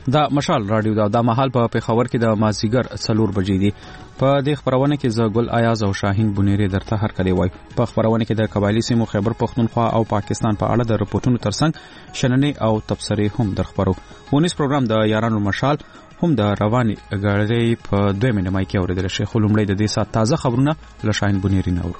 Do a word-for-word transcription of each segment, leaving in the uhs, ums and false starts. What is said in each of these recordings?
دا مشال رادیو دا د محل په پېښور کې د مازیګر څلور بجې دي. په دې خبرونه کې زه ګل ایاز او شاهین بونیری درته هر کله وای. په خبرونه کې د قبایلی سیمو خیبر پختونخوا او پاکستان په اړه د رپورټونو ترڅنګ شننې او تبصرې هم درخبرو. ونیس پروګرام د یارانو مشال هم د رواني غړې په دوه منځ کې اوریدل شي. خو لومړی د دې سات تازه خبرونه له شاهین بونیری نور.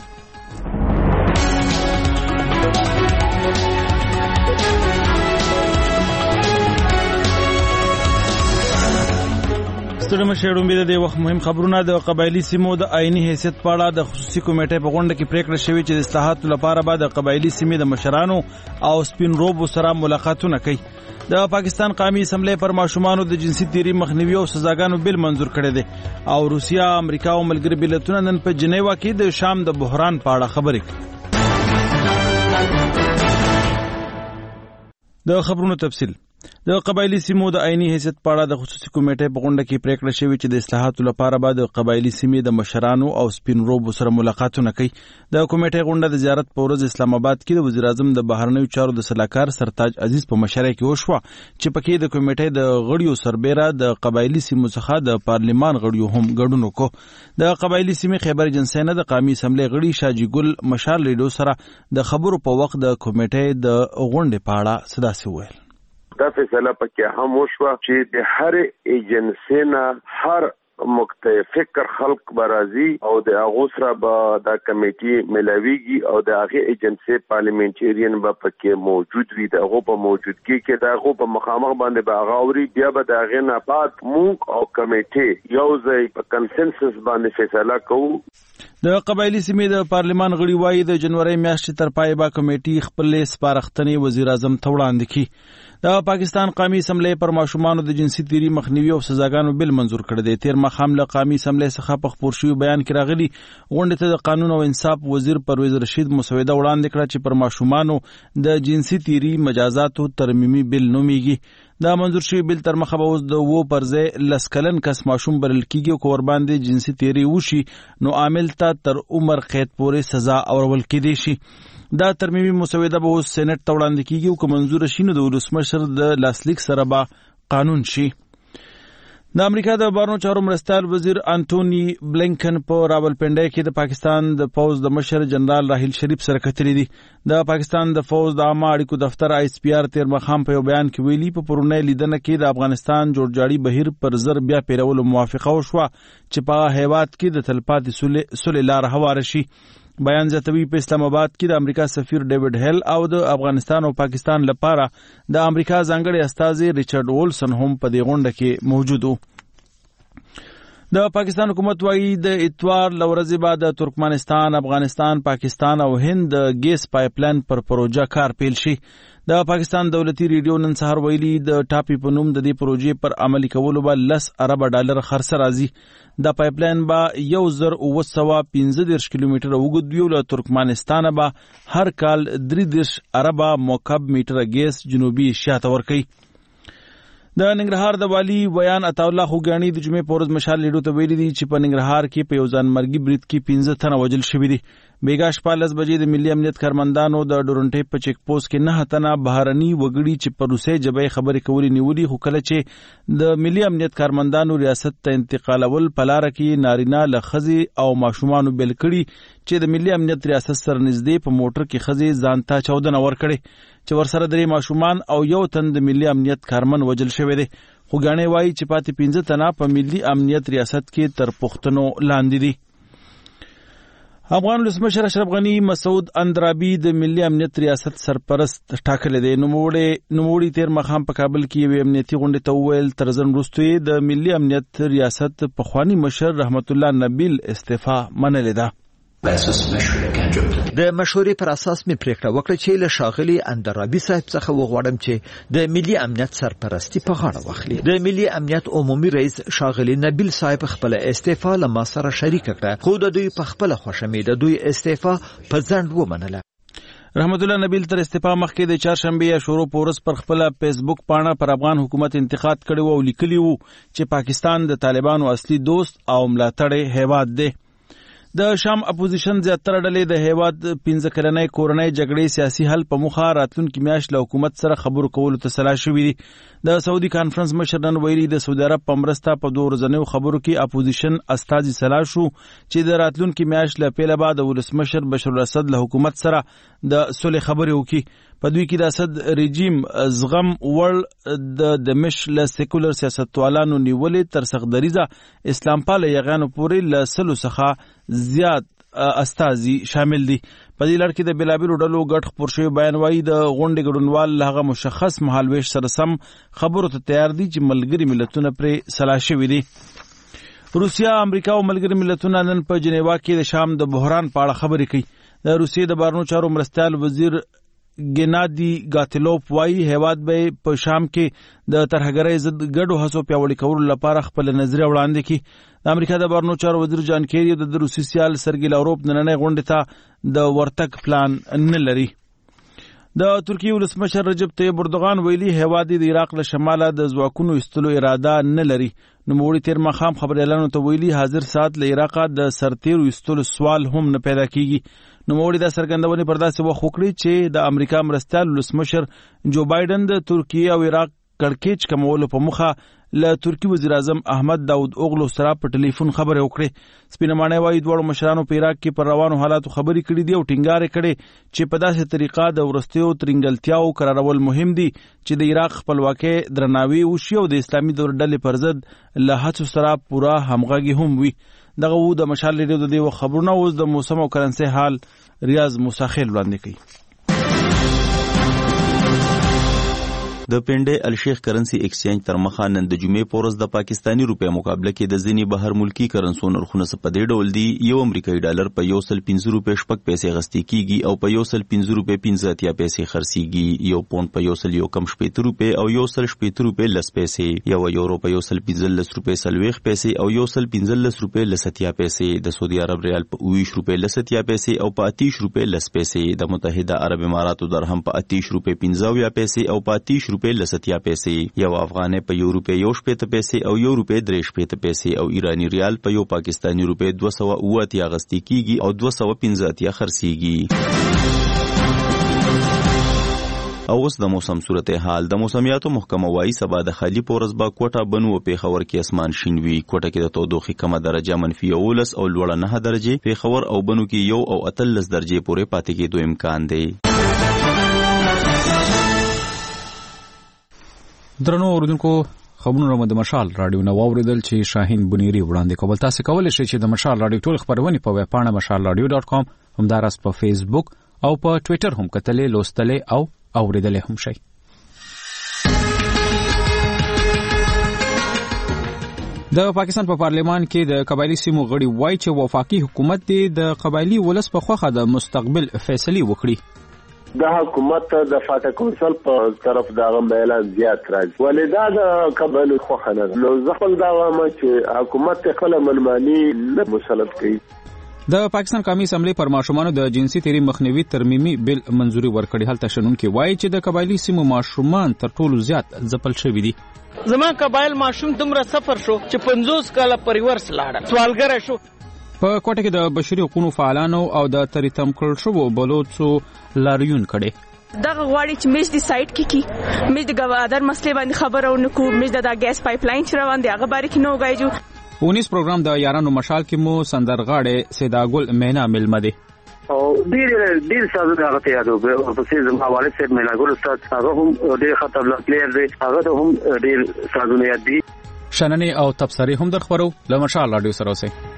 ستړي مشرون به د وخت مهم خبرونه د قبایلی سیمو د آئینی حیثیت په اړه د خصوصي کمیټې په غونډه کې پریکړه شوې چې د اصلاحاتو لپاره به د قبایلی سیمې د مشرانو او سپین روبو سره ملاقاتونه کوي. د پاکستان قومي اسمبلی پر ماشومانو د جنسي تیری مخنیوي او سزاګانو بل منظور کړی دی او روسیا، امریکا او ملګري ملتونه نن په جنیوا کې د شام د بحران په اړه خبرې کوي. د خبرونو تفصیل. د قبایلی سیمو د آئینی حیثیت په اړه د خصوصي کمیټې په غونډه کې پریکړه شوې چې د اصلاحاتو لپاره به د قبایلی سیمې د مشرانو او سپین روبو سره ملاقاتونه کوي. د کمیټې غونډه د زیارت په ورځ اسلام آباد کې د وزیر اعظم د بهرنیو چارو د سلاکار سرتاج عزیز په مشرۍ کې وشوه چې پکې د کمیټې د غړیو سربېره د قبایلی سیمو څخه د پارلمان غړیو هم ګډون وکړ. د قبایلی سیمې خیبر جنسینه د قومي اسمبلی غړي شاجي ګل مشال ریډیو سره د خبرو په وخت د کمیټې د غونډې په اړه صداسي وویل. دا فیصله پکې هم وشوه چې د هر ایجنسی نه هر متفکر خلق برازي او د هغه سره به د کمیټې ملاويږي او د هغه ایجنسی پارلیمنټریان به پکې موجود وي. د هغه په موجودګي کې د هغه په مخامخ باندې به غاوري بیا به د هغه نه بعد موږ او کمیټې یو ځای په کنسنسس باندې فیصله کوو. د قبایلی سیمې د پارلمان غړي وایي د جنوري میاشتې تر پای به کمیټې خپل سپارښتنې وزیر اعظم ته وړاندې کړي. د پاکستان قومي اسمبلی پر ماشومانو د جنسي تیری مخنیوي او سزاګانو بل منظور کړی دی. تیر مخام له قومي اسمبلی څخه په خبر شوی بیان کې راغلی غونډه ته د قانون او انصاف وزیر پرویز رشید مسوده وړاندې کړه چې پر ماشومانو د جنسي تیری مجازاتو ترمیمي بل نومیږي. دا منظور شوی بل تر مخه به اوس د وو پرځای لس کلن کس ماشوم بلل کیږي او کور باندې جنسي تیری وشي نو عامل ته تر عمر قید پورې سزا اورول کېدی شي. دا ترمیمي مسوده به اوس سېنات ته وړاندې کیږي او که منظور شي نو د ولسمشر د لاسلیک سره به قانون شي. د امریکا د بهرنیو چارو مرستیال وزیر انټونی بلینکن په راولپنډي کې د پاکستان د فوج د مشر جنرال راحیل شریف سره کتلې دي. د پاکستان د فوج د عامه اړیکو دفتر آی اس پی آر تیر مخام په یو بیان کې ویلي په پرونی لیدنه کې د افغانستان جوړجاړي بهیر پر زر بیا پیرولو موافقه وشوه چې په هیواد کې د تلپاتې سولې لار هواره شي. بیان زیاتوي په اسلام آباد کې د امریکا سفیر ډیوډ هیل او د افغانستان او پاکستان لپاره د امریکا ځانګړي استازي ریچارډ وولسن هم په دې غونډه کې موجود وو. د پاکستان حکومت وايي د اتوار لورځې بعد د ترکمنستان، افغانستان، پاکستان او هند د ګیس پایپلاین پر پروژه کار پیل شي. د پاکستان دولتي ریډیو نن سهار ویلي د ټاپي په نوم د دې پروژې پر عملي کولو به لس ارب ډالر خرڅ راځي. دا پایپلاین به یو زر اوه سوه پنځه دېرش کیلومتره اوږد وي او له ترکمنستانه به هر کال درې دېرش اربه مکعب میټره ګیس جنوبي ایشیا ته ورکوي. د ننګرهار د والي ویان عطاالله خوګانی د جمعې په ورځ مشال لیډو ته ویلي دي چې په ننګرهار کې په یو ځانمرګي برید کې پنځه تنه وژل شوي دي. بیګا شپه لس بجې د ملي امنیت کارمندانو د ډورنټې په چیک پوسټ کې نه تنه بهرني وګړي چې په روسي ژبې خبرې کولې نیولي، خو کله چې د ملي امنیت کارمندانو ریاست ته انتقالول په لاره کې نارینه له ښځې او ماشومانو بېل کړي چې د ملي امنیت ریاست سره نږدې په موټر کې ښځې ځان ته چاودنه ورکړې چې ورسره درې ماشومان او یو تن د ملي امنیت کارمن وژل شوی دی. خوګانی وایي چې پاتې پنځه تنه په ملي امنیت ریاست کې تر پوښتنو لاندې دي. افغان ولسمشر اشرف غنی مسعود اندرابي د ملي امنیت ریاست سرپرست ټاکلی دی. نوموړي تیر مخام په کابل کې یوې امنیتي غونډې ته وویل تر ځن وروسته یې د ملي امنیت ریاست پخواني مشر رحمت الله نبیل استعفا منلې ده. د مشورې پر اساس می پریکړه وکړه چې له شاغلي اندرابي صاحب څخه وغواړم چې د ملي امنیت سرپرستی په غاړه واخلي. د ملي امنیت عمومي رئیس شاغلي نبیل صاحب خپل استعفا له ما سره شریک کړه، خو د دوی په خپل خوښه می د دوی استعفا په ځنډ ومنله. رحمت الله نبیل تر استعفا مخکې د چهارشنبه یا شروع پورس پر خپل فیسبوک پاڼه پر افغان حکومت انتقاد کړی او لیکلی وو چې پاکستان د طالبانو اصلي دوست او ملاتړی هیواد دی. د شام اپوزیشن زیاتره ډلې د هیواد پنځه کلنۍ کورنۍ جګړې سیاسي حل په موخه راتلونکي میاشت له حکومت سره خبرو کولو ته سلا شوي دي. د سعودي کانفرنس مشر نن ویلي د سعودي عرب په مرسته په دوه ورځنیو خبرو کې اپوزیشن استازي سلا شو چې د راتلونکي میاشت له پیله بعد ولسمشر بشار الاسد له حکومت سره د صلح خبرې وکړي. په دوی کې د اسد رژیم زغم وړ د دمش له سیکولر سیاستوالانو نیولې تر سخدریزه اسلام پال یغانو پورې له سلو څخه زیات استازي شامل دي. په دې لړ کې د بلابل ډلو ګډ خبر شوی بیان وايي د غونډې ګډونوال هغه مشخص مهالويش سره سم خبرو ته تیار دي چې ملګری ملتونه پرې سلا شوي دي. روسیا، امریکا او ملګری ملتونه نن په جنیوا کې د شام د بحران په اړه خبرې کوي. د روسیې د بهرنیو چارو مرستیال وزیر ګنادي ګاتلوف وايي هیواد به په شام کې د ترهګرۍ ضد ګډو هڅو پیاوړي کولو لپاره خپل نظریه وړاندې کړي. د امریکا د بهرنیو چارو وزیر جان کیری د روسي سیال سرګي لاوروف نننۍ غونډې ته د ورتګ پلان نه لري. د ترکیې ولسمشر رجب طیب اردوغان ویلي هیواد د عراق له شماله د ځواکونو ایستلو اراده نه لري. نوموړي تیر ماښام خبريالانو ته ویلي حاضر ساعت له عراق د سرتیرو ایستلو سوال هم نه پیدا کیږي. نوموړي د سرګندونې پر داسې وخت وکړي چې د امریکا مرستیال ولسمشر جو بایدن د ترکیې او عراق کړکېچ کمولو په مخه له ترکی وزیر اعظم احمد داود اوغلو سره په ټلیفون خبرې وکړې. سپینمانه وايي دواړو مشرانو په عراق کې پر روانو حالاتو خبرې کړې دي او ټینګار کړي چې په داسې طریقه د ورستیو ترنګلتیاو قرارول مهم دي چې د عراق خپلواکۍ درناوی وشي او د اسلامي دور ډلې پر ضد له هڅو سره پوره همغږي هم وي. دغه وو د مشال ریډیو د دې خبرونه اوس د موسم او کرنسي حال ریاض موساخیل وړاندې کوي. د پنډې الشیخ کرنسی ایکسچینج تر مخه نن د جمعې پورز د پاکستانی روپیا مقابله کې د ځینې بهر ملکی کرنسو نرخونه په دې ډول دي. یو امریکایي ډالر په یو سل پنځه روپۍ شپږ پیسې غستې کیږي او په یو سل پنځه روپۍ پنځه اتیا پیسې خرڅیږي. یو پوند په یو سل یو کم شپېته روپۍ او یو سل شپېته روپۍ لس پیسې. یو یورو په یو سل پنځلس روپۍ څلوېښت پیسې او یو سل پنځلس روپۍ لس اتیا پیسې. د سعودي عرب ریال په اوویشت روپۍ لس اتیا پیسې او په اتیش روپۍ لس پیسې. د متحده عرب اماراتو درهم په اتیش روپۍ پنځه اویا پیسې او په اتیش روپۍ لس اتیا پیسې. یو افغانۍ په یو روپۍ یو شپېته پیسې او یو روپۍ درې شپېته پیسې او ایرانی ریال په یو پاکستانی روپۍ دوه سوه اووه اتیا اخیستل کیږي او دوه سوه پنځه اتیا خرڅیږي. او اوس د موسم صورتحال. د موسمیاتو محکمه وايي سبا د خالی پورز با کوټه بنو او پیښور کې اسمان شین وي. کوټه کې د تودوخې کمه درجه منفي یولس او لوړه نه درجه، پیښور او بنو کې یو او اتلس درجه پورې پاتې کېدو امکان دی. درنو اوریدونکو خبرونه د مشال رادیو نو اوریدل چې شاهین بنيري وړاندې کول. تاسو کولای شئ چې د مشال رادیو ټول خبرونه په ویب پاڼه مشال رادیو ډاټ کام همدارس په فیسبوک او په ټوئیټر هم کتلې لوستلې او اوریدلې هم شئ. د پاکستان په پارلیمان کې د قبایلی سیمو غړي وایي چې وفاقي حکومت د قبایلی ولس په خوخه د مستقبل فیصله وکړي. د حکومت د فاټا کونسل په طرف دا اعلان زیات راځي ولدا د قبایل خو خنه نو ځخل دا ما چې حکومت خپل منمانی نه مسلط کړي. د پاکستان قومي اسمبلی پر ماشومانو د جنسي تیری مخنیوي ترمیمي بل منزوري ورکړي. هلته شنن کې وایي چې د قبایلی سیمو ماشومان تر ټولو زیات ځپل شوي دي. زمون قبایل ماشوم دومره سفر شو چې پنځوس کاله پریورس لاړ سوالګر شو. په کوټه کې د بشري حقوقو فعالانو او د تریتم کړل شو بلوڅو لاریون کړي. دغه غواړي چې مېج دی سایت کې کی مېج د ګوادر مسلې باندې خبرونه کو مېج د ګیس پایپ لاین چې روان دی هغه باره کې نو غایجو. اونیس پروګرام د یارانو مشال کې مو سندرغاړې سیداګل مینا ملمه دي او ډیر ډیر سازونه هغه ته یادو په څه زما حواله سره میلاګل استاد هغه هم ډیر خطرناک پلیئر دی هغه هم ډیر سازونه یاد دي. شننې او تبصرې هم درخبرو له مشال رادیو سره اوسئ.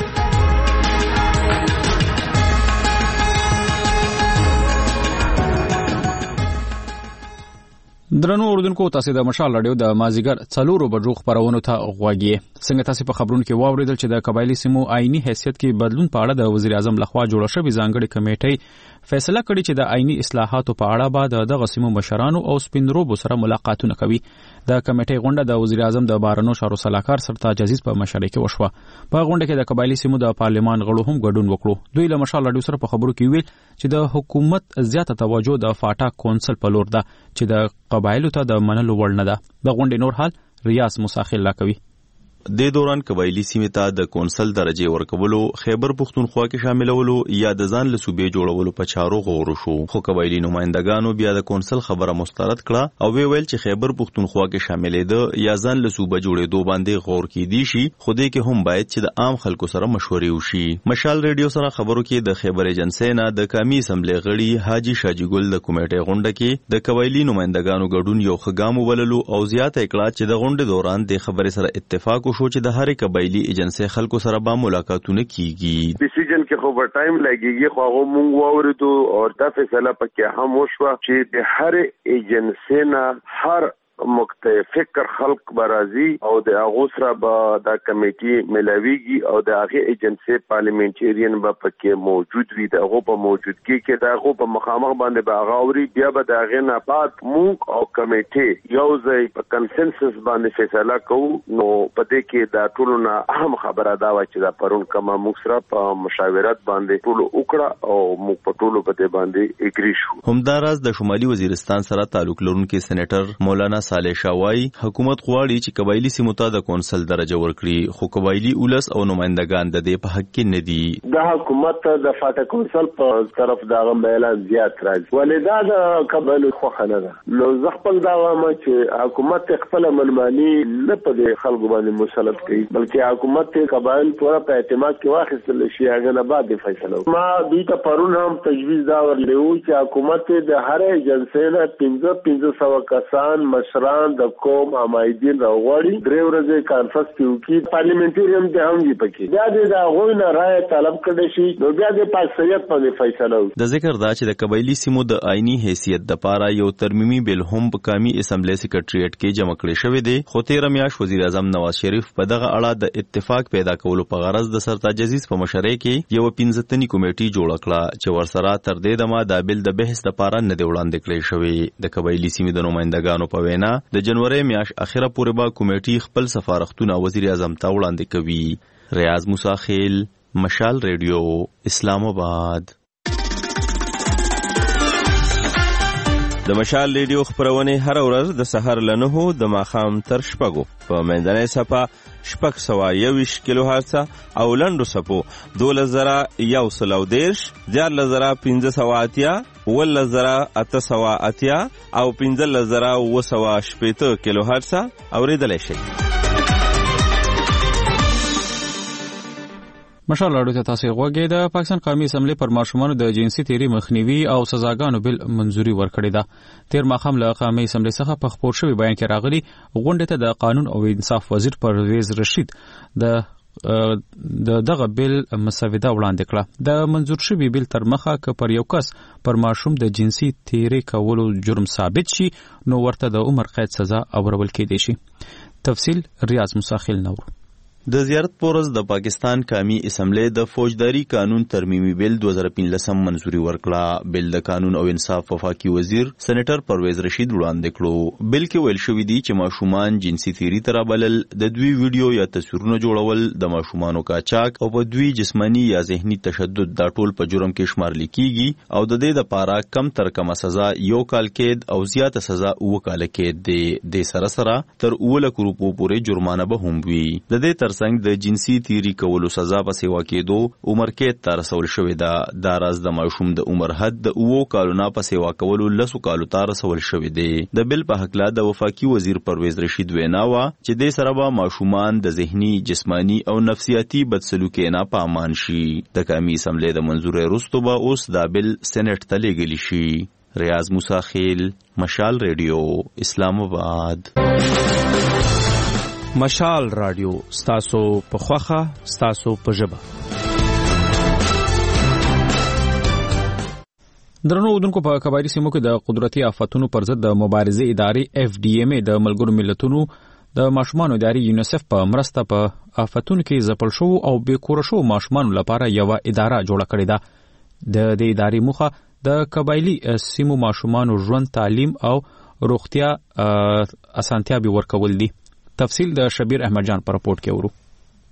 درنو اوردونکو تاسو د مشال رادیو د مازیګر څلورو بجو خبرونو ته غوږی. څنګه تاسو په خبرونو کې واوریدل چې د قبایلی سیمو آئینی حیثیت کې بدلون په اړه د وزیر اعظم لخوا جوړه شوې ځانګړې کمیټې فیصله کړې چې د آئینی اصلاحاتو په اړه بعد د غسیمو مشرانو او سپینروبو سره ملاقاتونه کوي. د کمیټې غونډه د وزیر اعظم د بارنو شارو سلاکار سرتاج عزیز په مشرۍ کې وشوه. په غونډه کې د قبایلی سیمو د پارلمان غړو هم ګډون وکړو. دوی له مشال رادیو سره په خبرو کې ویل چې د حکومت زیاته توجه د فاټا کونسل په لور ده چې د قبایلو ته د منلو وړ نه ده. د غونډې نور حال ریاض موساخیل لا کوي. د دوران قبایلی سیمې ته د کونسل درجه ورکولو، خیبر پختونخوا کې شاملولو یا د ځان له صوبې جوړولو په چارو غور شو. خو قبایلی نمائندګانو بیا د کونسل خبره مسترد کړه او وی ویل چې خیبر پختونخوا کې شاملېده یا ځان له صوبې جوړېدو باندې غور کیدی شي، خو دې کې هم باید چې د عام خلکو سره مشورې وشي. مشال ریډیو سره خبرو کې د خیبر ایجنسی نه د قومي اسمبلی غړي حاجی شاجی ګل د کمیټې غونډه کې د قبایلی نمائندګانو ګډون یو خګام وبللو او زیاته کړه چې د غونډې دوران د خبرې سره اتفاق شو چې د هرې قبایلی ایجنسی خلکو سره به ملاقاتونه کیږي. ډیسیژن کې خو به ټایم لګیږي، خو هغه مونږ واوریدو او دا فیصله پکې هم وشوه چې د هرې ایجنسی نه هر مختفکر خلق برازي او د هغه سره به د کمیټي ملاویږي او د هغه ایجنسی پارلیمنټریان به پکې موجود وي. د هغه په موجودګي کې د هغه په مخامخ باندې به هغه اوري، بیا به د هغه نه بعد موږ او کمیټي یو ځای په کنسنسس باندې فیصله کوو. نو په دې کې د ټولو نه اهم خبره دا و چې دا پرون کومه موږ سره په مشاورت باندې ټول وکړه او موږ په ټولو په دې باندې اګری شو. همداراز د شمالي وزیرستان سره تعلق لرونکي سېنیټر مولانا صالح شاوای حکومت غواړي چې قبایلی سیمو ته د کونسل درجه ورکړي، خو قبایلی اولس او نمائندګان د دې په حق کې نه دي. د حکومت د فاټ کونسل په طرف دا اعلان زیات راځي، ولدا د قبایلی خو نه ده. نو زه خپل دا وایم چې حکومت خپل منمانی نه په خلکو باندې مسلط کوي، بلکې حکومت قبایل پورا په اعتماد کې واخیستل شي، هغه نه بعد فیصله. ما دوی ته پرون هم تجویز دا ورلیو چې حکومت د هر ایجنسی نه پنځه پنځه سوه کسان مشران د قوم امایدین راوړي، درې ورځې کانفرنس کې وکړي، پارلیمنټریان ته هم دی پکې بیا د هغوی نه رائے طلب کړي شي، نو بیا د پاکستانیت باندې فیصله وکړي. د ذکر دا چې د قبایلی سیمو د آئینی حیثیت د پاره یو ترمیمي بیل هم په قومي اسمبلی سیکریټریټ کې جمع کړی شوی دی، خو تیر میاشت وزیر اعظم نواز شریف په دغه اړه د اتفاق پیدا کولو په غرض د سرتاج عزیز په مشرۍ کې یو پنځه تنی کمیټي جوړ کړه چې ورسره تر دې دمه د بیل د بحث لپاره نه دی وړاندې کړی شوی. د قبایلی سیمې د نمائندګانو په وینا د جنوري میاشت اخیره پورې به کمیټي خپل سفارښتونه وزیر اعظم ته وړاندې کوي. ریاض موسی خیل، مشال ریډیو، اسلام آباد. د مشال ریډیو خبرونه هر ورځ د سحر له نهو د ماښام تر شپږو په منځنۍ صفه شپږ سوه یوویشت کیلو هرڅه او لنډو صفو دولس زره یو سل او دېرش، دیارلس زره پنځه سوه اتیا، اوولس زره اته سوه اتیا او پنځلس زره اووه سوه شپېته کیلو هرڅه اورېدلی شئ. مشال اړو ته تاسو غوږی. د پاکستان قومي اسمبلی پر ماشومانو د جنسي تیری مخنیوي او سزاګانو بل منځوري ورکړی ده. تیر ماښام له قومي اسمبلی څخه په خپور شوی بیان کې راغلی غونډې ته د قانون او انصاف وزیر پرویز رشید د د دغه بیل مسوده وړاندې کړه. د منظور شوی بیل تر مخه که پر یو کس پر ماشوم د جنسي تیری کولو جرم ثابت شي نو ورته د عمر قید سزا اورول کېدی شي. تفصیل ریاض مساخیل نور. د زیارت پورز د پاکستان قومي اسمبلی د فوجداري قانون ترمیمي بیل دوه زره پنځلسم منځوري ورکړه. بیل د قانون او انصاف وفاقي وزیر سېنیټر پرویز رشید وړاندې کړو. بیل کې ویل شوی دی چې ماشومان جنسي تیری ته رابلل، د دوی ویډیو یا تصویرونه جوړول، د ماشومانو قاچاق او په دوی جسمانی یا ذهني تشدد دا ټول په جرم کې شمارل کیږي او د دې لپاره کم تر کمه سزا یو کال قید او زیاته سزا اوه کال قید دی. د سره سره تر اوه لک روپو پورې جرمانه به هم وي. د دې تر څنګ د جنسي تیری کولو سزا په سیوا کېدو عمر قید ته رسول شوی ده. دا راز د ماشوم د عمر حد د اوو کالو نه په سیوا کولو لسو کالو ته رسول شوی دی. د بیل په هکله د وفاقي وزیر پرویز رشید وینا وه چې دې سره به ماشومان د ذهني، جسمانی او نفسیاتي بدسلوکۍ نه په امان شي. د قومي اسمبلی د منظورۍ وروسته به اوس دا بیل سېنیټ ته لیږلی شي. ریاض موسی خیل، مشال ریډیو، اسلام آباد. مشال رادیو ستاسو په خوخه ستاسو په ژبه. درنو اودونکو په قبایلی سیمو کې د قدرتي آفاتونو پر ضد د مبارزې ادارې اف ډي ایم ای د ملګرو ملتونو د ماشومانو ادارې یونیسف په مرسته په آفاتونو کې ځپل شوو او بې کوره شوو ماشومانو لپاره یوه اداره جوړه کړې ده. د دې ادارې موخه د قبایلی سیمو ماشومانو ژوند، تعلیم او روغتیا اسانتیاوې ورکول دي. تفصیل د شبیر احمد جان پر رپورټ کې ورو.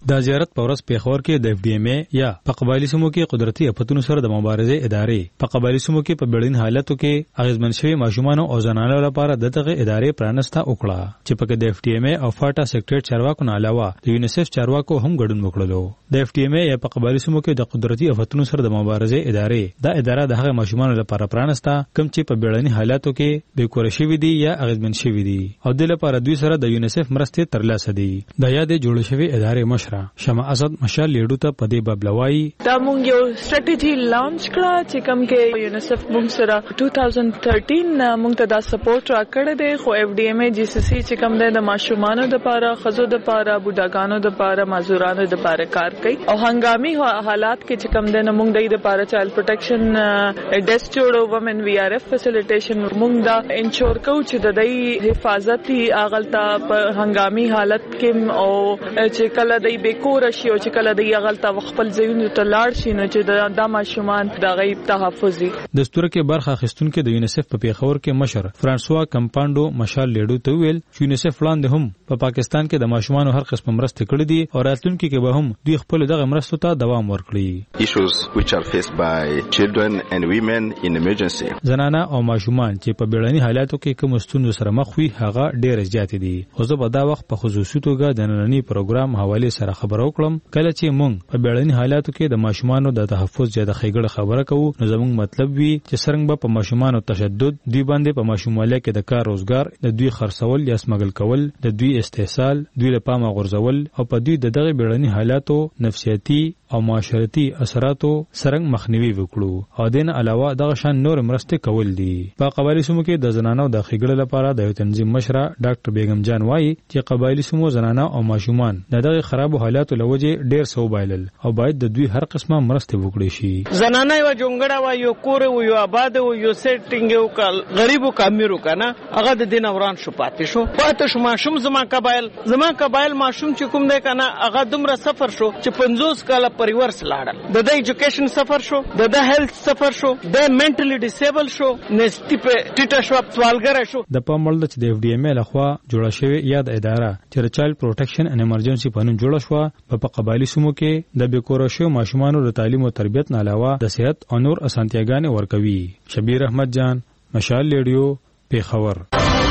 د زیارت په ورځ پیښور کې د اف ډي ام ای یا په قبایلی سیمو کې قدرتي افتونو سره د مبارزې ادارې په قبایلی سیمو کې په بیړني حالاتو کې اغیزمن شوي ماشومان او زنانو لپاره دغه ادارې پرانسته وکړه چې په د اف ډي ام ای او فاټا سیکریټ چارواکو نه علاوه د یونیسف چارواکو هم ګډون وکړلو. د اف ډي ام ای یا په قبایلی سیمو کې د قدرتي افتونو سره د مبارزې ادارې دا اداره د هغه ماشومان لپاره پرانسته کوم چې په بیړني حالاتو کې بې کور شوي دي یا اغیزمن شوي دي او د لپاره دوی سره د یونیسف مرستې ترلاسه دي. د یادې جوړ شوي ادارې مشره شمع اسد مشال لیډو ته په دې باب لوایي دا مونږ یو سټریټجی لانچ کړه چې کوم کې یونیسف مونږ سره two thousand thirteen مونږ ته دا سپورټ راکړی دی خو اف ډي ام ای جی سی سی چې کوم دی د ماشومانو د لپاره خزو د لپاره بوډاګانو د لپاره مازورانو د لپاره کار کوي او هنګامي حالات کې چې کوم دی نو مونږ د لپاره چایلډ پروټیکشن ډیسک جوړو ومن وی آر اف فیسیلیټیشن مونږ دا انشور کوو چې د دې حفاظتي اغلطه په هنګامي حالت کې او چې کله د بیکور شي او چې کله د اغلطه خپل ځایونو ته لاړ شي نو چې د ماشومان د غیب تحفظي. د ستوره کې برخه اخیستونکو د یونیسف په پیښور کې مشر فرانسوا کمپاندو مشال لیډو ته ویل چې یونیسف وړاندې هم په پا پاکستان کې د ماشومانو هر قسم مرسته کړې دي او راتلونکي کې به هم دوی خپل دغه مرستو ته دوام ورکړي. issues which are faced by children and women in emergency. زنانه او ماشومان چې په بیړني حالاتو کې کوم ستونزو سره مخ وي هغه ډېر زیات دي. خو زه په دا وخت په خصوصي توګه د نننی پروګرام حواله سره خبرو کړم کله چې مونږ په بیړني حالاتو کې د ماشومانو د تحفظ یا د خېګړه خبره کوو نو زموږ مطلب وي چې څنګه به په ماشومانو تشدد دوی باندې په ماشوماله کې د کار روزګار د دوی خرڅول یا سمګل کول د دوی استحصال دوی له پامه غورځول او په دوی د دغه بیړني حالاتو نفسیاتي او معاشرتي اثراتو سرنګ مخنیوي وکړو او دین علاوه دغه شان نور مرسته کول دي. په قبایلی سیمو کې د زنانو د خېګړه لپاره د یو تنظیم مشره ډاکټر بیگم جان وایي چې قبایلی سیمو زنانه او ماشومان د دغه خراب حالاتو لوجه ډیر سو بایلل او باید د دوی هر قسمه مرسته وکړي شي. زنانه یو جونګړه و یو کور و یو آباد و یو سیټینګ یو کال غریبو کامیرو کنه هغه د دین اوران شو پاتې شو پاتې شو ماشوم زما قبایل زما قبایل ماشوم چې کوم دی کنه هغه دومره سفر شو چې پنځوس کاله پریورس لاړل د د ایجوکیشن سفر شو د د هیلث سفر شو د منټلی ډیسیبل شو نستی په ټیټه شو سوالګر شو. د پامړل چې د اف ډي ام ای لخوا جوړه شوې یاد اداره چې د چایلډ پروټیکشن ان ایمرجنسي په نوم جوړه شو په قبایلی سیمو کې د بیکور شو ماشومانو د تعلیم او تربیت نه علاوه د صحت او نور اسانتیاګانې ورکوي. شبیر احمد جان مشال لیډیو پیښور.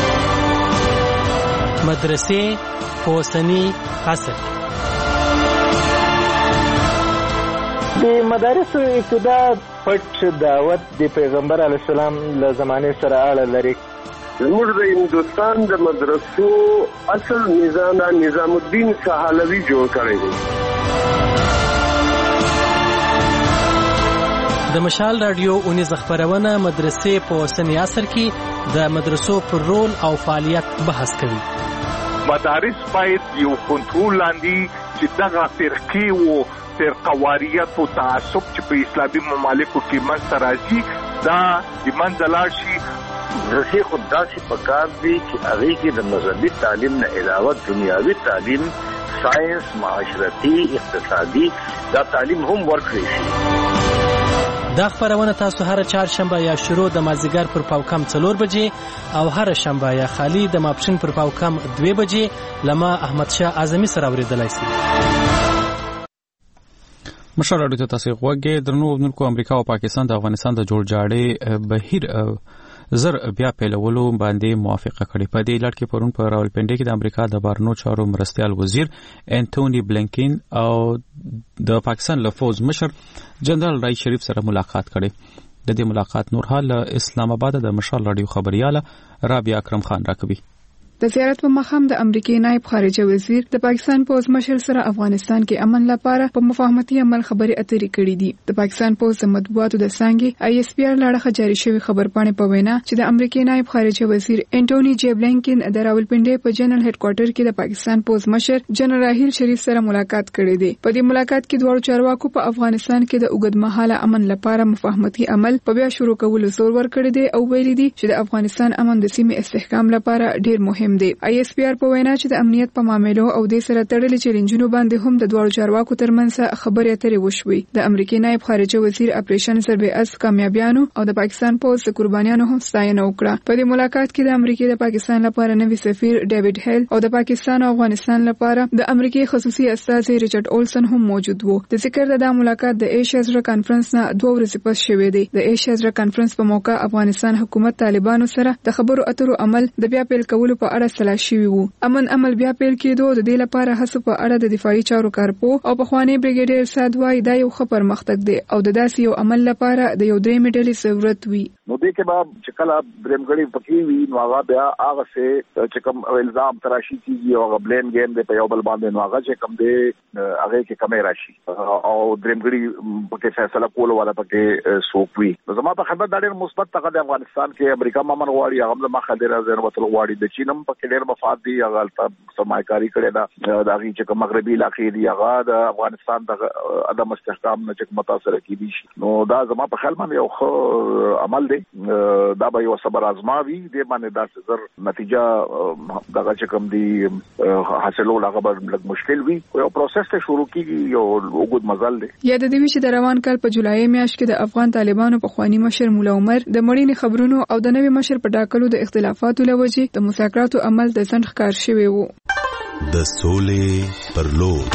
مدرسې اوسنی عصر د مدارس ابتدا پټ دعوت د پیغمبر علی السلام له زمانه سره اړه لري. زموږ د هندوستان د مدرسو اصل نظام نظام الدین سهالوی جوړ کړی دی. د مشال رادیو اونیز خبرونه مدرسې په اوسنی عصر کې د مدرسو پر رول او فعالیت بحث کوي. مدارس باید یو کنټرول لاندې چې دغه فرقې وو فرقواریت او تعصب چې په اسلامي ممالکو کې منځ راځي دا د منځ لاړ شي. مدرسې خود داسې پکار دي چې هغې کې د مذهبي تعلیم نه علاوه دنیاوي تعلیم ساینس معاشرتي اقتصادي دا تعلیم هم ورکړی شي. دا خبرونه تاسو هر چهارشنبه یا شروع د مازیګر پر پاوکم څلور بجې او هر شنبه یا خالی د ماپښین پر پاوکم دوه بجې لما احمد شاه اعظمي سره اوریدلای شئ. مشر اړیکو ته تاسو غوږی درنو ونکو امریکا او پاکستان د افغانستان د جوړ جاړې بهیر زر بیا پیلولو باندې موافقه کړې. په دې لړ کې پرون په راولپنډي کې د امریکا د بهرنیو چارو مرستیال وزیر انټونی بلینکن او د پاکستان لفوز مشر جنرال رای شریف سره ملاقات کړي. د دې ملاقات نور حال اسلام آباد د مشال رادیو خبرياله رابعه اکرم خان راکوي. د زیارت په مخام د امریکای نائب خارجه وزیر د پاکستان پوز مشر سره افغانستان کې امن لپاره په مفاهمتي عمل خبرې اترې کړې دي. د پاکستان پوز د مطبوعاتو د څنګه آی اس پی آر لړخه جاری شوی خبرپاڼې په وینا چې د امریکای نائب خارجه وزیر انټونی جی بلینکن د راولپنډي په جنرال هډ کوارټر کې د پاکستان پوز مشر جنرال راهیل شریف سره ملاقات کړې دي. په دې ملاقات کې دوه چارواکو په افغانستان کې د اوږدمهاله امن لپاره مفاهمتي عمل په بیا شروع کولو زور ورکړی دی او ویلي دي چې د افغانستان امن د سیمې استحکام لپاره ډیر مهم مهم دی. آی ایس پی آر په وینا چې د امنیت په معاملو او د سره تړلې چیلنجونو باندې هم د دواړو چارواکو ترمنځ خبرې اترې وشوي. د امریکای نائب خارجه وزیر اپریشن سرویس کامیابیانو او د پاکستان پوز د قربانیانو هم ستاینه وکړه. په دې ملاقات کې د امریکای د پاکستان لپاره نوی سفیر ډیوډ هیل او د پاکستان او افغانستان لپاره د امریکای خصوصي استازی ریچارډ اولسن هم موجود وو. د ذکر د ملاقات د ایشیا زړه کانفرنس نه دوه ورځې پس شوې دی. د ایشیا زړه کانفرنس په موقع افغانستان حکومت طالبانو سره د خبرو اترو عمل د بیا پیل کولو په اړه سلا شوی وو. امن عمل بیا پیل کېدو د دې لپاره هڅو په اړه د دفاعي چارو کارپو او په خوانی بریګیډیر سعد وای دا یو خبر مختګ دی او د داسې یو عمل لپاره د یو درې میډلې ضرورت وي. نو دې کې به چې کله درېمګړي پکې وي نو هغه بیا هغه څه چې کوم الزام تراشي کیږي او هغه بلیم گیم دی په یو بل باندې نو هغه چې کوم دی هغه کې کمې راشي او درېمګړي پکې فیصله کول ولا پکې سوق وي. نو زما په خبر دا ډېر مثبت تګ د افغانستان کې امریکا ممن غواړي هغه ما خلیر زر وتل غواړي د چینم پکې ډېر مفاد دی هغه سرمایه‌کاري کړي دا د هغه چې مغربي علاقې دی هغه د افغانستان د عدم استحکام نه چې متاثر کیږي. نو دا زما په خیال باندې یو ښه عمل دی. دا به یو صبر آزماوي دی باندې دا زر نتیجه دغه چې کوم دی حاصلول هغه به لږ مشکل وي. یو پروسس ته شروع کیږي یو وګد مزل دی. یا د دې چې د روان کال په جولای میاشت کې د افغان طالبانو په خوانی مشر مولا عمر د مړینې خبرونو او د نوي مشر په ټاکلو د اختلافاتو لوجې د مذاکراتو عمل د ځنډ ښکار شوی وو. د سولې پر لور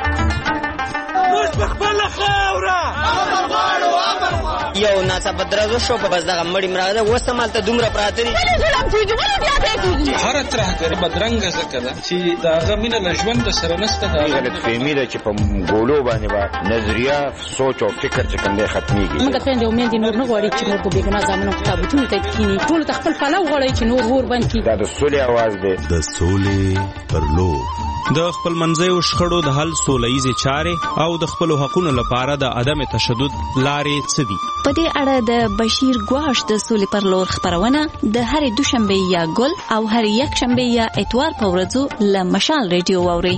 یو ناڅاپه درزو شو په بس دغه مړی مراده وسمال ته دومره پراته دي هر ترهګر بدرنګ زکه ده چې داغه مینه له ژوند سره نسته دا غلط فهمي ده چې په ګولو باندې با نظریه سوچ او فکر چې کوم دی ختميږي. موږ ته د امید نور نه غواړي چې موږ په بیګنا ځامنو کتابونه ته کینی ټول تخپل فلو غواړي چې نور ور باندې دا د سولې आवाज دی. د سولې پر لور د خپل منځیو شخړو د حل سولهییزې چارې او د خپل حقوقو لپاره د عدم تشدد لارې څه دي؟ په دې اړه د بشیر ګواش د سولې پر لور خبرونه د هرې دوشنبه یا ګل او هرې یک شنبه یا اتوار په ورځو له مشال ریډیو واوري.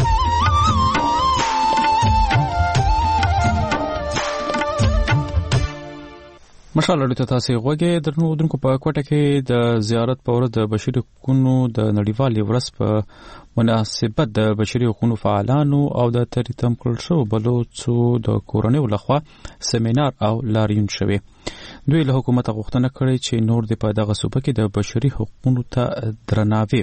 مشال اړیته تاسو غوږی درنو دونکو په کوټه کې د زیارت په ورځ د بشري حقوقو د نړیوالې ورځ په مناسبت د بشري حقوقو فعالانو او د تریتم کړل شو بلوچو د کورنیو لخوا سیمینار او لاریون شوی. دوی له حکومت غوښتنه کړې چې نور د په دغه صوبه کې د بشري حقوقو ته درناوی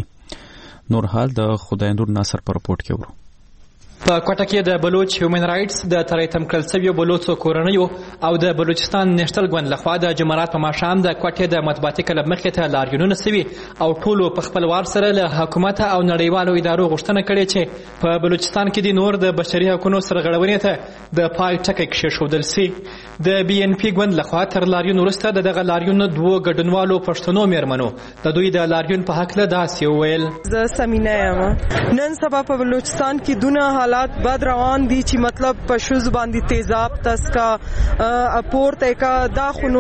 وکړي. نور حال د خدای نور ناصر پر رپورت کې ورو. په کوټه کې د بلوچ هیومن رائټس د تریتم کړل شویو بلوچو کورنیو او د بلوچستان نېشنل ګوند لخوا د جمعرات په ماښام د کوټې د مطبوعاتي کلب مخې ته لاریونونه سوي او ټولو په خپل وار سره له حکومت او نړیوالو ادارو غوښتنه کړې چې په بلوچستان کې د نور د بشري حقوقو سرغړونې ته د پای ټکی کېښودل سي. د بي ان پي ګوند لخوا تر لاریون وروسته د دغه لاریون دوو ګډونوالو پښتنو میرمنو د دوی د لاریون په هکله داسې وویل. زه سمینه یم. نن سبا په بلوچستان کې دونه حالات بد روان دي چې مطلب په شوز باندې تیزاب تسکا اپورت کا دا خونو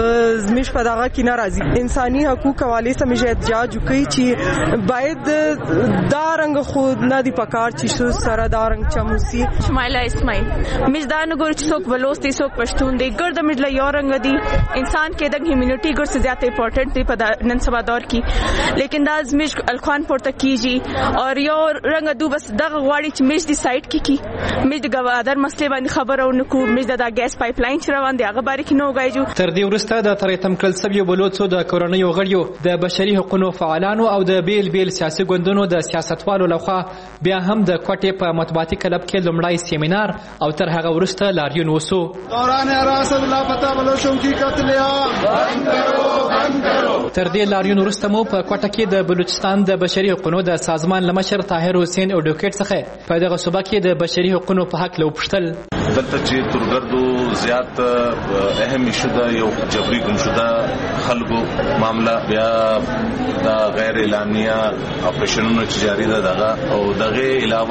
زمش په دغه کې ناراضي انساني حقوق حواله سم احتجاج کوي چې باید دا رنګ خود نه دی پکار چې شوز سره دا رنګ چموسي. شمایلا اسماعیل مزدان ګور چې څوک بلوستي څوک پښتون دی ګرد مدله یو رنګ دی انسان کې د هیومنټي ګور څخه زیات امپورټنٹ دی په نن سبا دور کې لیکن دا زمش الخوان پورته کیږي او یو رنګ دو بس دغه غواړي چې مش دی سایت کې کی مې د ګوادر مسلې باندې خبر او نکو مې د ګیس پایپ لاین چې روان دی هغه باره کې نو غایجو. تر دې وروسته د تریتم کړل شویو بلوچو د کورنیو غړیو د بشري حقوقو فعالانو او د بیل بیل سیاسي ګوندونو د سیاستوالو لخوا بیا هم د کوټې په مطبوعاتي کلب کې لومړی سیمینار او تر هغه وروسته لاریون وسو. دوران حراست لاپتا بلوچو کی قتلیا بند کرو بند کرو. تر دې لاریون وروسته مو په کوټه کې د بلوچستان د بشري حقوقو د سازمان لمشر طاهر حسین اډوکیټ څخه په دغه صوبه کې د بشري حقوقو په حق له پښتل دلته چې ترګردو زیات اهم ایشو ده یو جبري ګمشده خلکو معاملہ بیا دا غیر اعلانیه اپریشنونو چې جاری ده دغه او دغه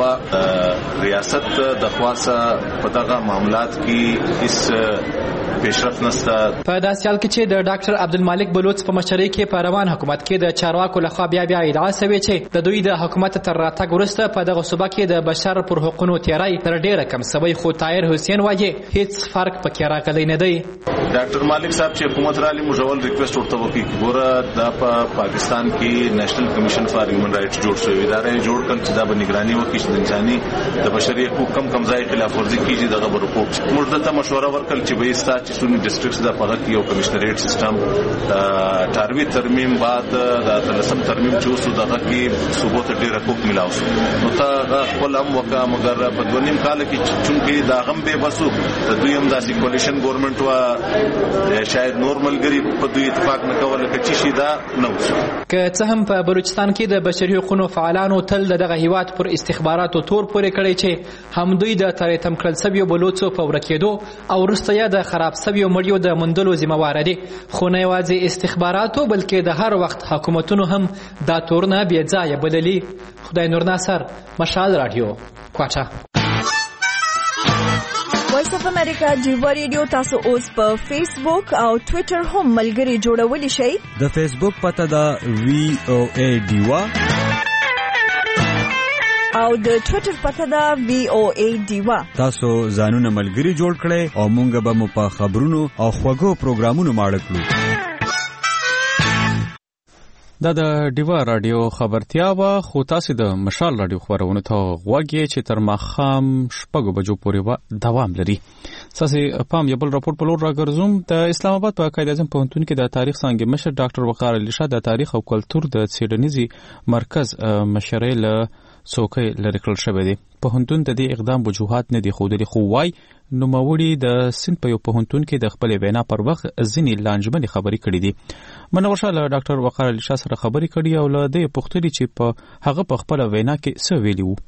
علاوه ریاست د خواصه په دغه معاملات کې اس پیشرفت نسته. په داسې حال کې چې د ډاکټر عبدالمالک بلوچ په مشرۍ کې په روان حکومت کې د چارواکو لخوا بیا بیا ادعا شوې چې د دوی د حکومت تر راتګ وروسته په دغه صوبه کې د بشر پر حقوقو تیری تر ډیره کم سوی، خو طاهر حسین وایي هیڅ فرق پکې راغلی نه دی. ډاکټر مالک صاحب چې حکومت را لې مجول ریکوست ورته وکړي ګوره دا په پاکستان کې نېشنل کمیشن فار هیومن رائټس جوړ شوی ادارې جوړ کړ چې دا به نگراني وکړي چې د انساني د بشري حقوقو کم کم ځای خلاف ورزي کیږي. دغه به رپورټ موږ دلته مشوره ورکړل چې به ستا چې سونی ډیسټریکټس د پغه کې یو کمشنریټ سیستم د ټاروي ترمیم بعد د تلسم ترمیم چې اوس دغه کې ثبوت ډیر حقوق ملاو شو نو ته خپل هم وکا مگر په دونیم کال کې چونکې دا غم به بسو د دویم داسې کولیشن ګورنمنت وا شاید نورمال ګری په دوی اتفاق نه کول چې شي دا نو که څه هم په بلوچستان کې د بشري حقوقو فعالانو تل دغه هیواد پر استخباراتو تور پورې کړی چې هم دوی د تریتم کړل سویو بلوچو په ورکېدو او وروسته د خراب سویو مړیو د مندلو ذمہوار دي. خو نه یوازې استخباراتو بلکې د هر وخت حکومتونو هم دا تورنه بې ځایه بللي. خدای نور ناصر، مشال رادیو، کوټه. وایس اف امریکا جیوا ریډیو تاسو اوس په فیسبوک او ټوئیټر هم ملګری جوړولی شئ. د فیسبوک پته دا وی او ای ډیوا او د ټوئیټر پته دا وی او ای ډیوا. تاسو ځانونه ملګری جوړ کړئ او مونږ به مو په خبرونو او خوږو پروګرامونو ماړه کړو. دا د ډیوا رادیو خبرتیا وا خو تاسو د مشال رادیو خبرونه ته غوږی چې تر ماخام شپږ بجو پورې و دوام لري. ساسي پام یو بل راپور په لور راګرځوم. د اسلام آباد په قائد اعظم پوهنتون کې د تاریخ څانګې مشر ډاکټر وقار علي شاه د تاریخ او کلتور د څېړنیزي مرکز مشرۍ له څوکۍ لري کړل شوی دی. پوهنتون د دې اقدام وجوهات نه دي ښودلي، خو وايي نوموړي د سند په یو پوهنتون کې د خپل وینا پر وخت ځینې لانجمنې خبرې کړې دي. منور شاه له ډاکټر وقار علي شاه سره خبرې کړې او له دې پوښتنې چې په هغه په خپل وینا کې څه ویلي وو.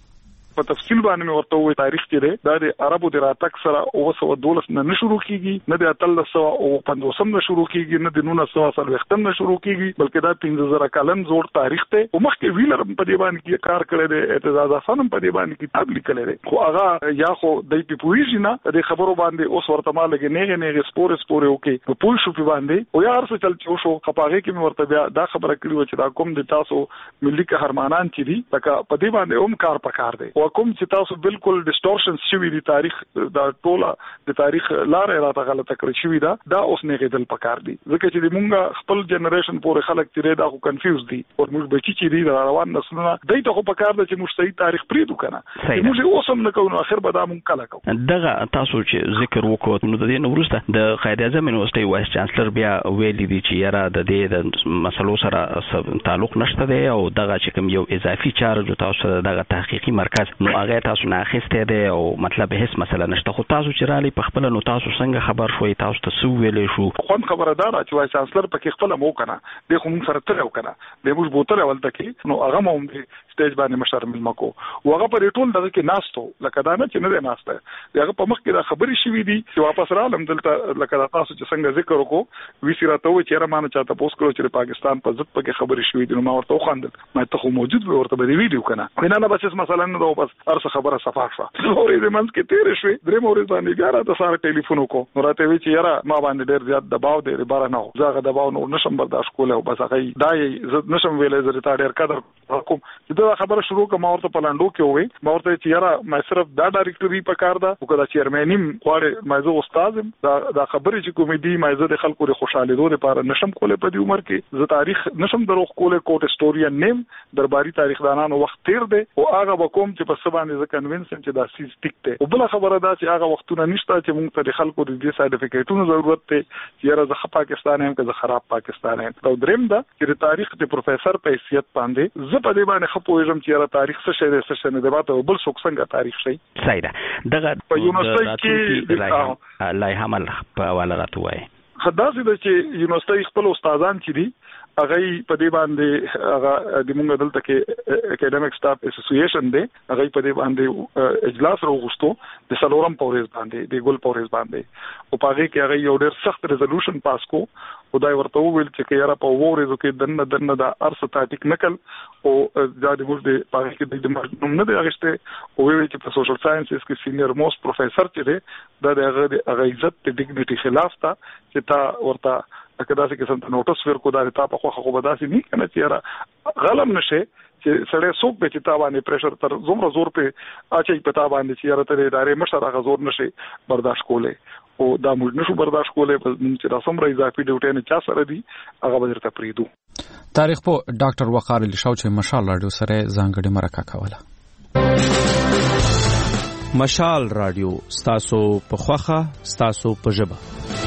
په تفصیل باندې مې ورته وې تاریخ کې دی دا د عربو د راتګ سره او سو دولس نه شروع کیږي، نه د اتل سو او پندوسم نه شروع کیږي، نه د نون سو سره وختم نه شروع کیږي، بلکې دا پنځه زره کلن زوړ تاریخ ته او مخکې ویلر په دې باندې کې کار کړی دی، اعتزاز حسن په دې باندې کتاب لیکلی دی. خو هغه یا خو د پیپویژ نه د خبرو باندې اوس ورته ما لګي نه نه سپور سپور اوکي په پوه شو په باندې او یا هر څه چل چې شو خپاغه کې مې ورته بیا دا خبره کړې و چې دا کوم د تاسو ملي قهرمانان چې دي لکه په دې باندې هم کار پکار دی او کوم چې تاسو بالکل ډیسټورشن شوی دی تاریخ دا ټوله د تاریخ لارې راته غلطه کړی شوی دا دا اوس نه غیدل پکار دی ځکه چې د مونږه خپل جنریشن پورې خلک چې دا خو کنفیوز دي او موږ بچی چې دی روان نسلونه دای ته خو پکار دی چې موږ صحیح تاریخ پریدو کنه موږ اوس هم نه کوو اخر به دا مونږ کله کوو. دغه تاسو چې ذکر وکړو نو د دې نو وروسته د قائد اعظم یونیورسيټي وایس چانسلر بیا ویلي دی چې یاره د دې د مسلو سره تعلق نشته دی او دغه چې کوم یو اضافي چارج تاسو دغه تحقیقي مرکز نو هغه تاسو نه اخیسته دی او مطلب هیڅ مسله نشته. خو تاسو چې را لې په خپل نو تاسو څنګه خبر شوي تاسو ته سو ویلې شو خو خبردار چې وایس چانسلر پکې خپل مو کنه د خو موږ سره تل وکنه د موږ بوتل ولته کې نو هغه مو سټیج باندې مشر ملمکو وغه پر ټول دغه کې ناستو لکه دا نه چې نه ناسته هغه په مخ کې دا خبرې شوې دي چې واپس را لم دلته لکه تاسو چې څنګه ذکر وکړو وی سره ته چې را مانه چاته پوس کړو چې پاکستان په ضد پکې خبرې شوې دي نو ما ورته خواندل ما ته خو موجود و ورته به ویډیو کنه نه نه بس مثلا نه دا بس ارڅ خبره صفافه اورې د منځ کې تیر شوې درې مورې باندې ګاره د ساره ټلیفون وکړو نو راته وی چې یاره ما باندې ډېر زیات دباو دی لري نه زغه دباو نو نشم برداشت کوله او بس هغه دای زه نشم ویلې زه ته ډېر قدر حکم چې دا خبره شروع کوم ورته پلاندو کې وې ما ورته چې یاره ما صرف دا ډایرکټوري پکار دا او کدا چیرمنیم غواړي ما زه استاد دا دا خبرې چې کومېدي ما زه د خلکو لپاره خوشاله دوه لپاره نشم کوله په دې عمر کې زه تاریخ نشم دروغ کوله کوټ هیستورین نیم درباري تاریخ دانانو وخت تیر دی او هغه وکوم چې په سبا نه ځکه کنوینسن چې دا سیس ټیک ته او بل خبره دا چې هغه وختونه نشته چې موږ ته د خلکو د دې سرټیفیکیټونو ضرورت ته چې یاره زه پاکستان یم که زه خراب پاکستان یم او دریم دا چې تاریخ د پروفیسور په حیثیت باندې زه په دې باندې خپوېږم چې یاره تاریخ څه شی دی څه شی نه دی باته بل څوک څنګه تاریخ شي صحیح ده دغه په یونیورسيټي کې لای حمل په حواله راته وایي خداسي د چې یونیورسيټي خپل استادان چې دي هغه په دې باندې هغه د موږ دلته کې اکیډمیک سټاف اسوسییشن دی هغه په دې باندې اجلاس راوغوښتو د سلورم پورز باندې د ګل پورز باندې او په هغه کې هغه یو ډېر سخت ریزولوشن پاس کو او دا ورته ویل چې یاره په وورزو کې دنه دنه د ارث تاټیک نکل او دا د موږ د په هغه کې د نوم نه دی اغشته او ویل چې په سوشل ساينسز کې سینیئر موست پروفیسور چې دی دا د هغه د عزت د ډیګنیټي خلاف تا چې تا ورته که داسې قسم ته نوټس ورکو دا تا په خوخه خو به داسې نه کنه چې را غلم نشي چې سړی څوک به چې تا باندې پریشر تر زمره زور په اچي په تا باندې چې را تر ادارې مشر هغه زور نشي برداشت کولای او دا موږ نشو برداشت کولای چې دا څومره اضافي ډیوټي نه چا سره دي هغه به درته پریدو. تاریخ په ډاکټر وقار علي شاو چې مشال رادیو سره ځانګړي مرکه کوله. مشال رادیو ستاسو په خوخه ستاسو په ژبه.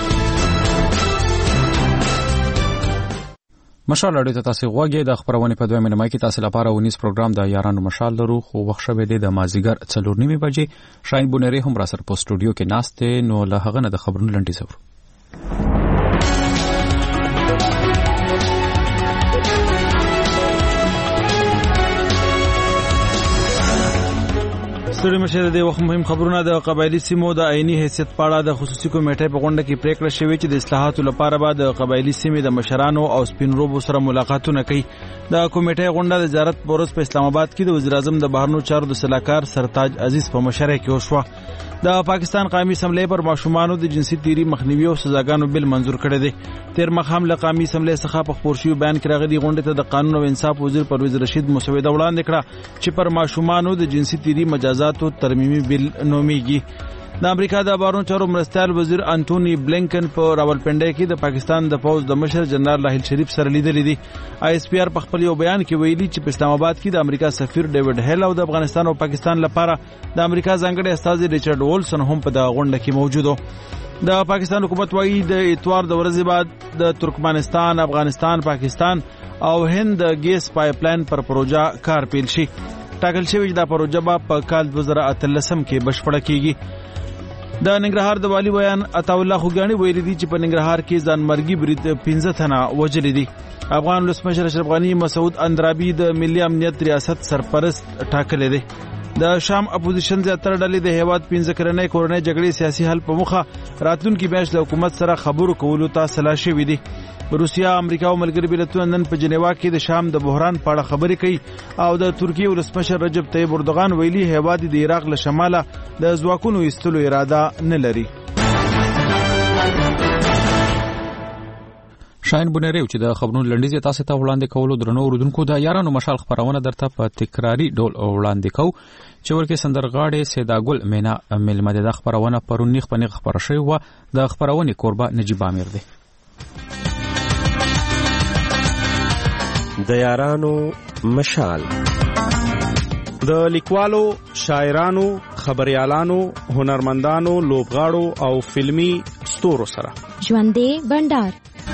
مشال رادیو ته تاسو غوږی د خبرونه په دوه مینه کې تاسو لپاره ونیس پروګرام د یارانو مشال لرو خو وخت شوه د مازیګر څلور نیمه بجې شاین بونری هم را سره په سټوډیو کې ناشته نو له هغه نه د خبرونو لنډی زور. ستړي مشه د وخت مهم خبرونه د قبایلی سیمو د عیني حیثیت په اړه د خصوصي کمیټې په غونډه کې پریکړه شوې چې د اصلاحاتو لپاره به د قبایلی سیمې د مشرانو او سپینروبو سره ملاقاتونه کوي. د کمیټې غونډه د وزارت پورس په اسلام آباد کې د وزیر اعظم د بهرنیو چارو د سلاکار سرتاج عزیز په مشرۍ کې وشوه. د پاکستان قومي اسمبلی پر ماشومانو د جنسي تیری مخنیوي او سزاګانو بل منظور کړی دی. تیر مخام له قومي اسمبلی څخه په خبر شوی بیان کې راغلي غونډه ته د قانون او انصاف وزیر پرویز رشید مسوده وړاندې کړه چې پر ماشومانو د جنسي تیری مجازاتو ترمیمي بل نومیږي. د امریکا د بهرنیو چارو مرستیال وزیر انټونی بلینکن په راولپنډي کې د پاکستان د فوج د مشر جنرال راحیل شریف سره لیدل دي. آی اس پی آر په خپل یو بیان کې ویلي چې په اسلام آباد کې د امریکا سفیر ډیوډ هیل او د افغانستان او پاکستان لپاره د امریکا ځانګړي استازي ریچارډ وولسن هم په دغه غونډه کې موجود وو. د پاکستان حکومت وايي د اتوار د ورځې بعد د ترکمنستان، افغانستان، پاکستان او هند د ګیس پایپ لاین پر پروژه کار پیل شي. ټاکل شوی دا پروژه په کال دوه زره اتلسم کې بشپړه کیږي. د ننګرهار د والی بیان عطا الله خوګانی ویلي دي چې په ننګرهار کې ځانمرګي برید پنځه تنه وژل دي. افغان ولسمشر اشرف غنی مسعود اندرابي د ملي امنیت ریاست سرپرست ټاکل دي. د شام اپوزیشن زیاتره ډلې د هیواد پنځه کلنې کورنۍ جګړې سیاسي حل په مخه راتلونکي میاشت له حکومت سره خبرو کولو ته سلا شوې دي. روسیا، امریکا او ملګري ملتونه نن په جنیوا کې د شام د بحران په اړه خبرې کوي او د ترکیې ولسمشر رجب طیب اردوغان ویلي هیواد د عراق له شماله د ځواکونو ایستلو اراده نه لري. شاین بونری چې د خبرونو لنډیز تاسو ته وړاندې کولو درنو اوردونکو د یارانو مشال خبرونه درته په تکراری ډول وړاندې کوو چې ورکه سندرغاړې سیداګل مینا ملمه د خبرونه پرون نیخ پنیغ خبر شوی و د خبرونه قربا نجیب امیر دی. د یارانو مشال د لیکوالو، شاعرانو، خبريالانو، هنرمندانو، لوبغاړو او فلمی ستورو سره ژوندې بندر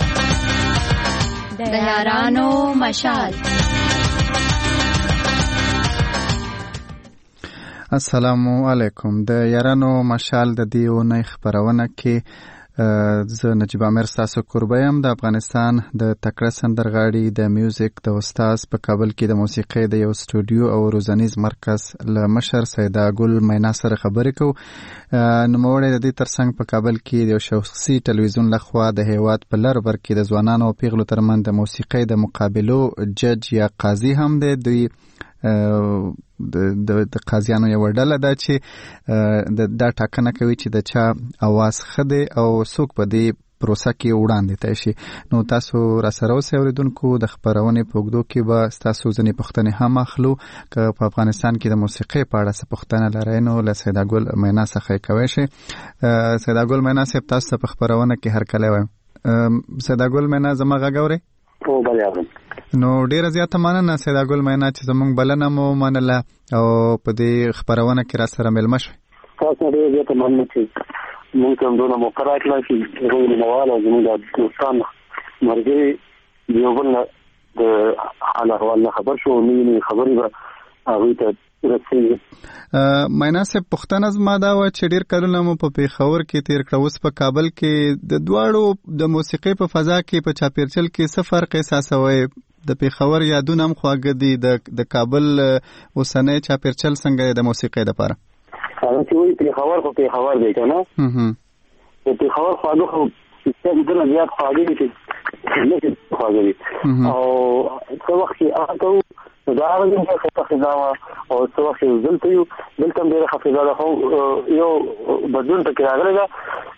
د یارانو مشال. السلام علیکم. د یارانو مشال د دیو نه خبرونه کې زه نجیب امیر تاسو قربایم. د افغانستان د تکړه سندرغاړي د میوزیک د استاد په کابل کې د موسیقي د یو سټوډیو او روزنیز مرکز له مشر سیدا ګل مینا سره خبرې کو. نوموړی د دې ترڅنګ په کابل کې د شخصي ټلویزیون لخوا د هیواد په لر بر کې د ځوانانو او پیغلو ترمن د موسیقي د مقابلو جج یا قاضي هم دی. دوی د د قاضیانو یو ډله ده چې دا ټاکنه کوي چې د چا اواز خده او څوک په دې پروسه کې وړاندې تای شي. نو تاسو را سره اوسئ اوریدونکو. د خبرونه په وګړو کې به تاسو ځنې پښتنې هم اخلو که په افغانستان کې د موسیقي په اړه څه پښتنه لرئ نو له سیدا ګل مینا څخه کوي شي. سیدا ګل مینا صاحب تاسو په خبرونه کې هر کله وایم. سیدا ګل مینا زما غاګوري او بل نو ډیره زیاته مننه سیدا ګل مینا چې زمونږ بلنه مو منله او په دې خبرونه کې را سره ملمه شوي. تاسو ډیره زیاته مننه چې موږ هم دونه مقرره کړل چې زموږ نوموال او زموږ د دوستان مرګي یو بل د حال احوال خبر شو نو خبرې به هغه ته رسېږي. مینا صاحب پښتنه زما دا و چې ډیر کلونه مو په پیښور کې تیر کړ، اوس په کابل کې د دواړو د موسیقي په فضا کې په چاپیرچل کې څه فرق احساسوي؟ د پیښور یادونه هم خواږه دي، د د کابل اوسنۍ چاپیرچل څنګه د موسیقي لپاره؟ هغه چې وي پیښور په پیښور دی کنه، هم په پیښور خواږه خو څه دغه زیات خواږه دي چې نه خواږه دي او څو وخت هغه دا هغه چې خفیزه او څو وخت دلته یو دلته ډېر خفیزه ده خو یو بدون پکې راغلی ده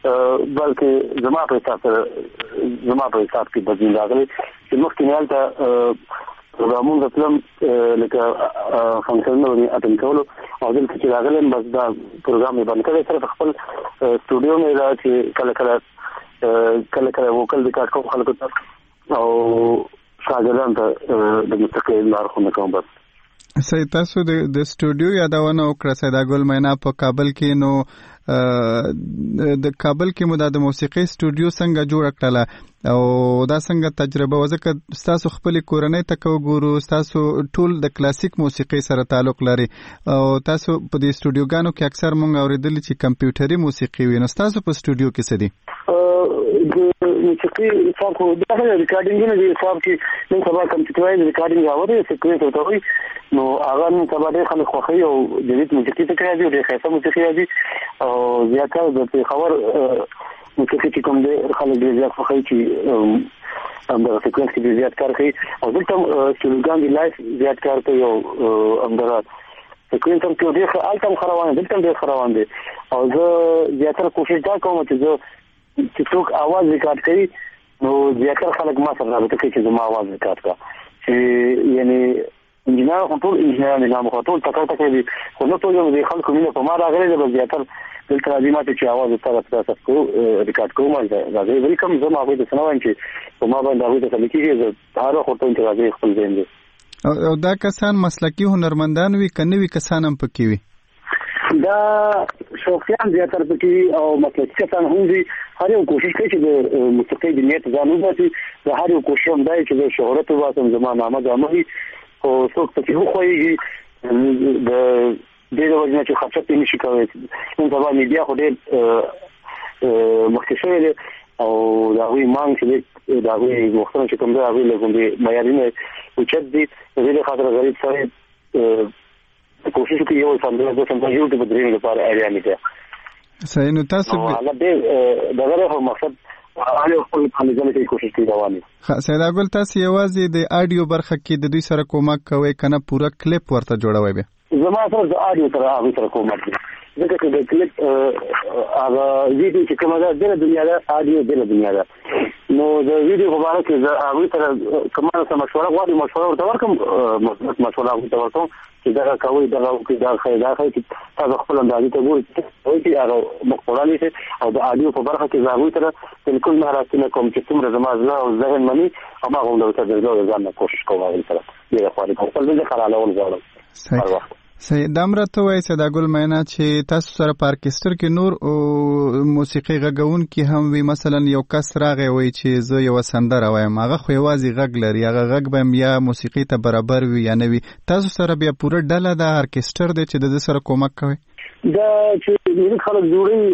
بلکې زما په حساب زما په حساب کې بدلون راغلی چې مخکې نه هلته پروګرامونه تلم لکه فنکشنونه اټن کولو او دلته چې راغلم بس دا پروګرام یې بند کړی صرف خپل سټوډیو مې دا چې کله کله کله کله وکل د کار کوم خلکو ته او شاګردان ته د موسیقۍ لارښوونه کوم. بس صحیح. تاسو د د سټوډیو یادونه وکړه سیدا ګل مینا په کابل کې، نو د کابل کې مو د موسیقۍ سټوډیو څنګه جوړ کړله او دا څنګه تجربه و؟ ځکه تاسو خپل کورنۍ ته وګورو، تاسو ټول د کلاسیک موسیقۍ سره تعلق لري او تاسو په دې سټوډیوګانو کې اکثر مونږ اوریدل چې کمپیوټري موسیقي وي، نو تاسو په سټوډیو کې څه دي؟ د موسیقي حساب خو دا ریکارډینګونه دي، حساب کې نن سبا کمپیوټرایز ریکارډینګ راوړي سیکوینس ورته وایي، نو هغه نن سبا ډېر خلک خوښوي او جدید موسیقي ته راځي او ډېر ښایسته موسیقي راځي او زیاتره د پېښور موسیقي چې کوم دی خلک ډېر زیات خوښوي چې همدغه سیکوینس کې ډېر زیات کار کوي او دلته سټوډیوګان دي لایف زیات کار کوي او همدغه سیکوینس هم کې ډېر ښه هلته هم ښه روان دی، دلته هم ډېر ښه روان دی او زه زیاتره کوشش دا کوم چې زه چې څوک اواز ریکارډ کوي نو زیاتره خلک ما سره رابطه کوي چې زما اواز ریکارډ کړه، چې یعنی انجینر خو ټول انجینران دي، خو ټول ټکر ټکر دي، خو نه ټول د خلکو مینه په ما راغلې ده، بس زیاتره دلته راځي ما ته چې اواز ورته تاسو کو ریکارډ کوم راځي ولی کوم زما هغوی ته څه نه وایم چې په ما باندې هغوی ته څه لیکېږي، زه هر وخت ورته وایم چې راځئ خپل ځای دی. او دا کسان مسلکي هنرمندان وي که نوي کسان هم پکې وي؟ دا شوقیان زیاتره پکې او مسلکي کسان هم دي. هر یو کوشش کوي چې د موسیقۍ د نیت ځان وباسي، د هر یو کوشش هم دا چې د شهرت وباسم، زما نامه ګامه وي، خو څوک پکې وښویېږي د دې د وجې نه چې خرچه پرې نشي کولی. نن سبا میډیا خو ډېر مخکې شوی دی او د هغوی مانګ چې دی د هغوی وختونه چې کوم دی هغوی له کومې معیارونه اوچت دي، د دې له خاطره غریب سړی کوشش کوي یو سندره دوه سندره یو ټي په درېیمې لپاره ایډیا نه کوي. صحیح. نو تاسو هغه ډېر دغه خو مقصد هغه خپل خلګونه کوي کوشش کوي رواني. سیدا ګل تاسو یوازې د آډیو برخه کې د دوی سره کومک کوئ کنه پوره کلیپ ورته جوړوي؟ به زما سره د آډیو سره هغه سره کومک کوي، ځکه چې د کلیپ هغه ویډیو چې کومه ده د دنیا ده، آډیو د دنیا ده، نو د ویډیو په اړه کې د هغه سره کومه څه مشوره غواړي، مشوره ورته ورکوم، مثبت مشوره ورته ورکوم چې دا کوي دا کوي دا خیر دا خیر چې تاسو خپل اندازې ته ګورئ چې هغه مخوراني شي او د آډیو په برخه کې زاوی سره بالکل نه راځي کوم چې څومره زما زړه او ذهن مني اما غوډه ورته درځو ځان نه کوشش کوم هغه سره ډیره خوري خپل ځای خلالول غواړم هر وخت. صحیح. دا مرته وایي سیدا ګل مینا چې تاسو سره په ارکستر کې نور او موسیقي غږونکي هم وي، مثلا یو کس راغی وایي چې زه یو سندره وایم، هغه خو یوازې غږ لري، هغه غږ به یا موسیقي ته برابر وي یا نه وي، تاسو سره بیا پوره ډله د ارکستر دی چې د دې سره کومک کوي؟ دا چې موږ خلک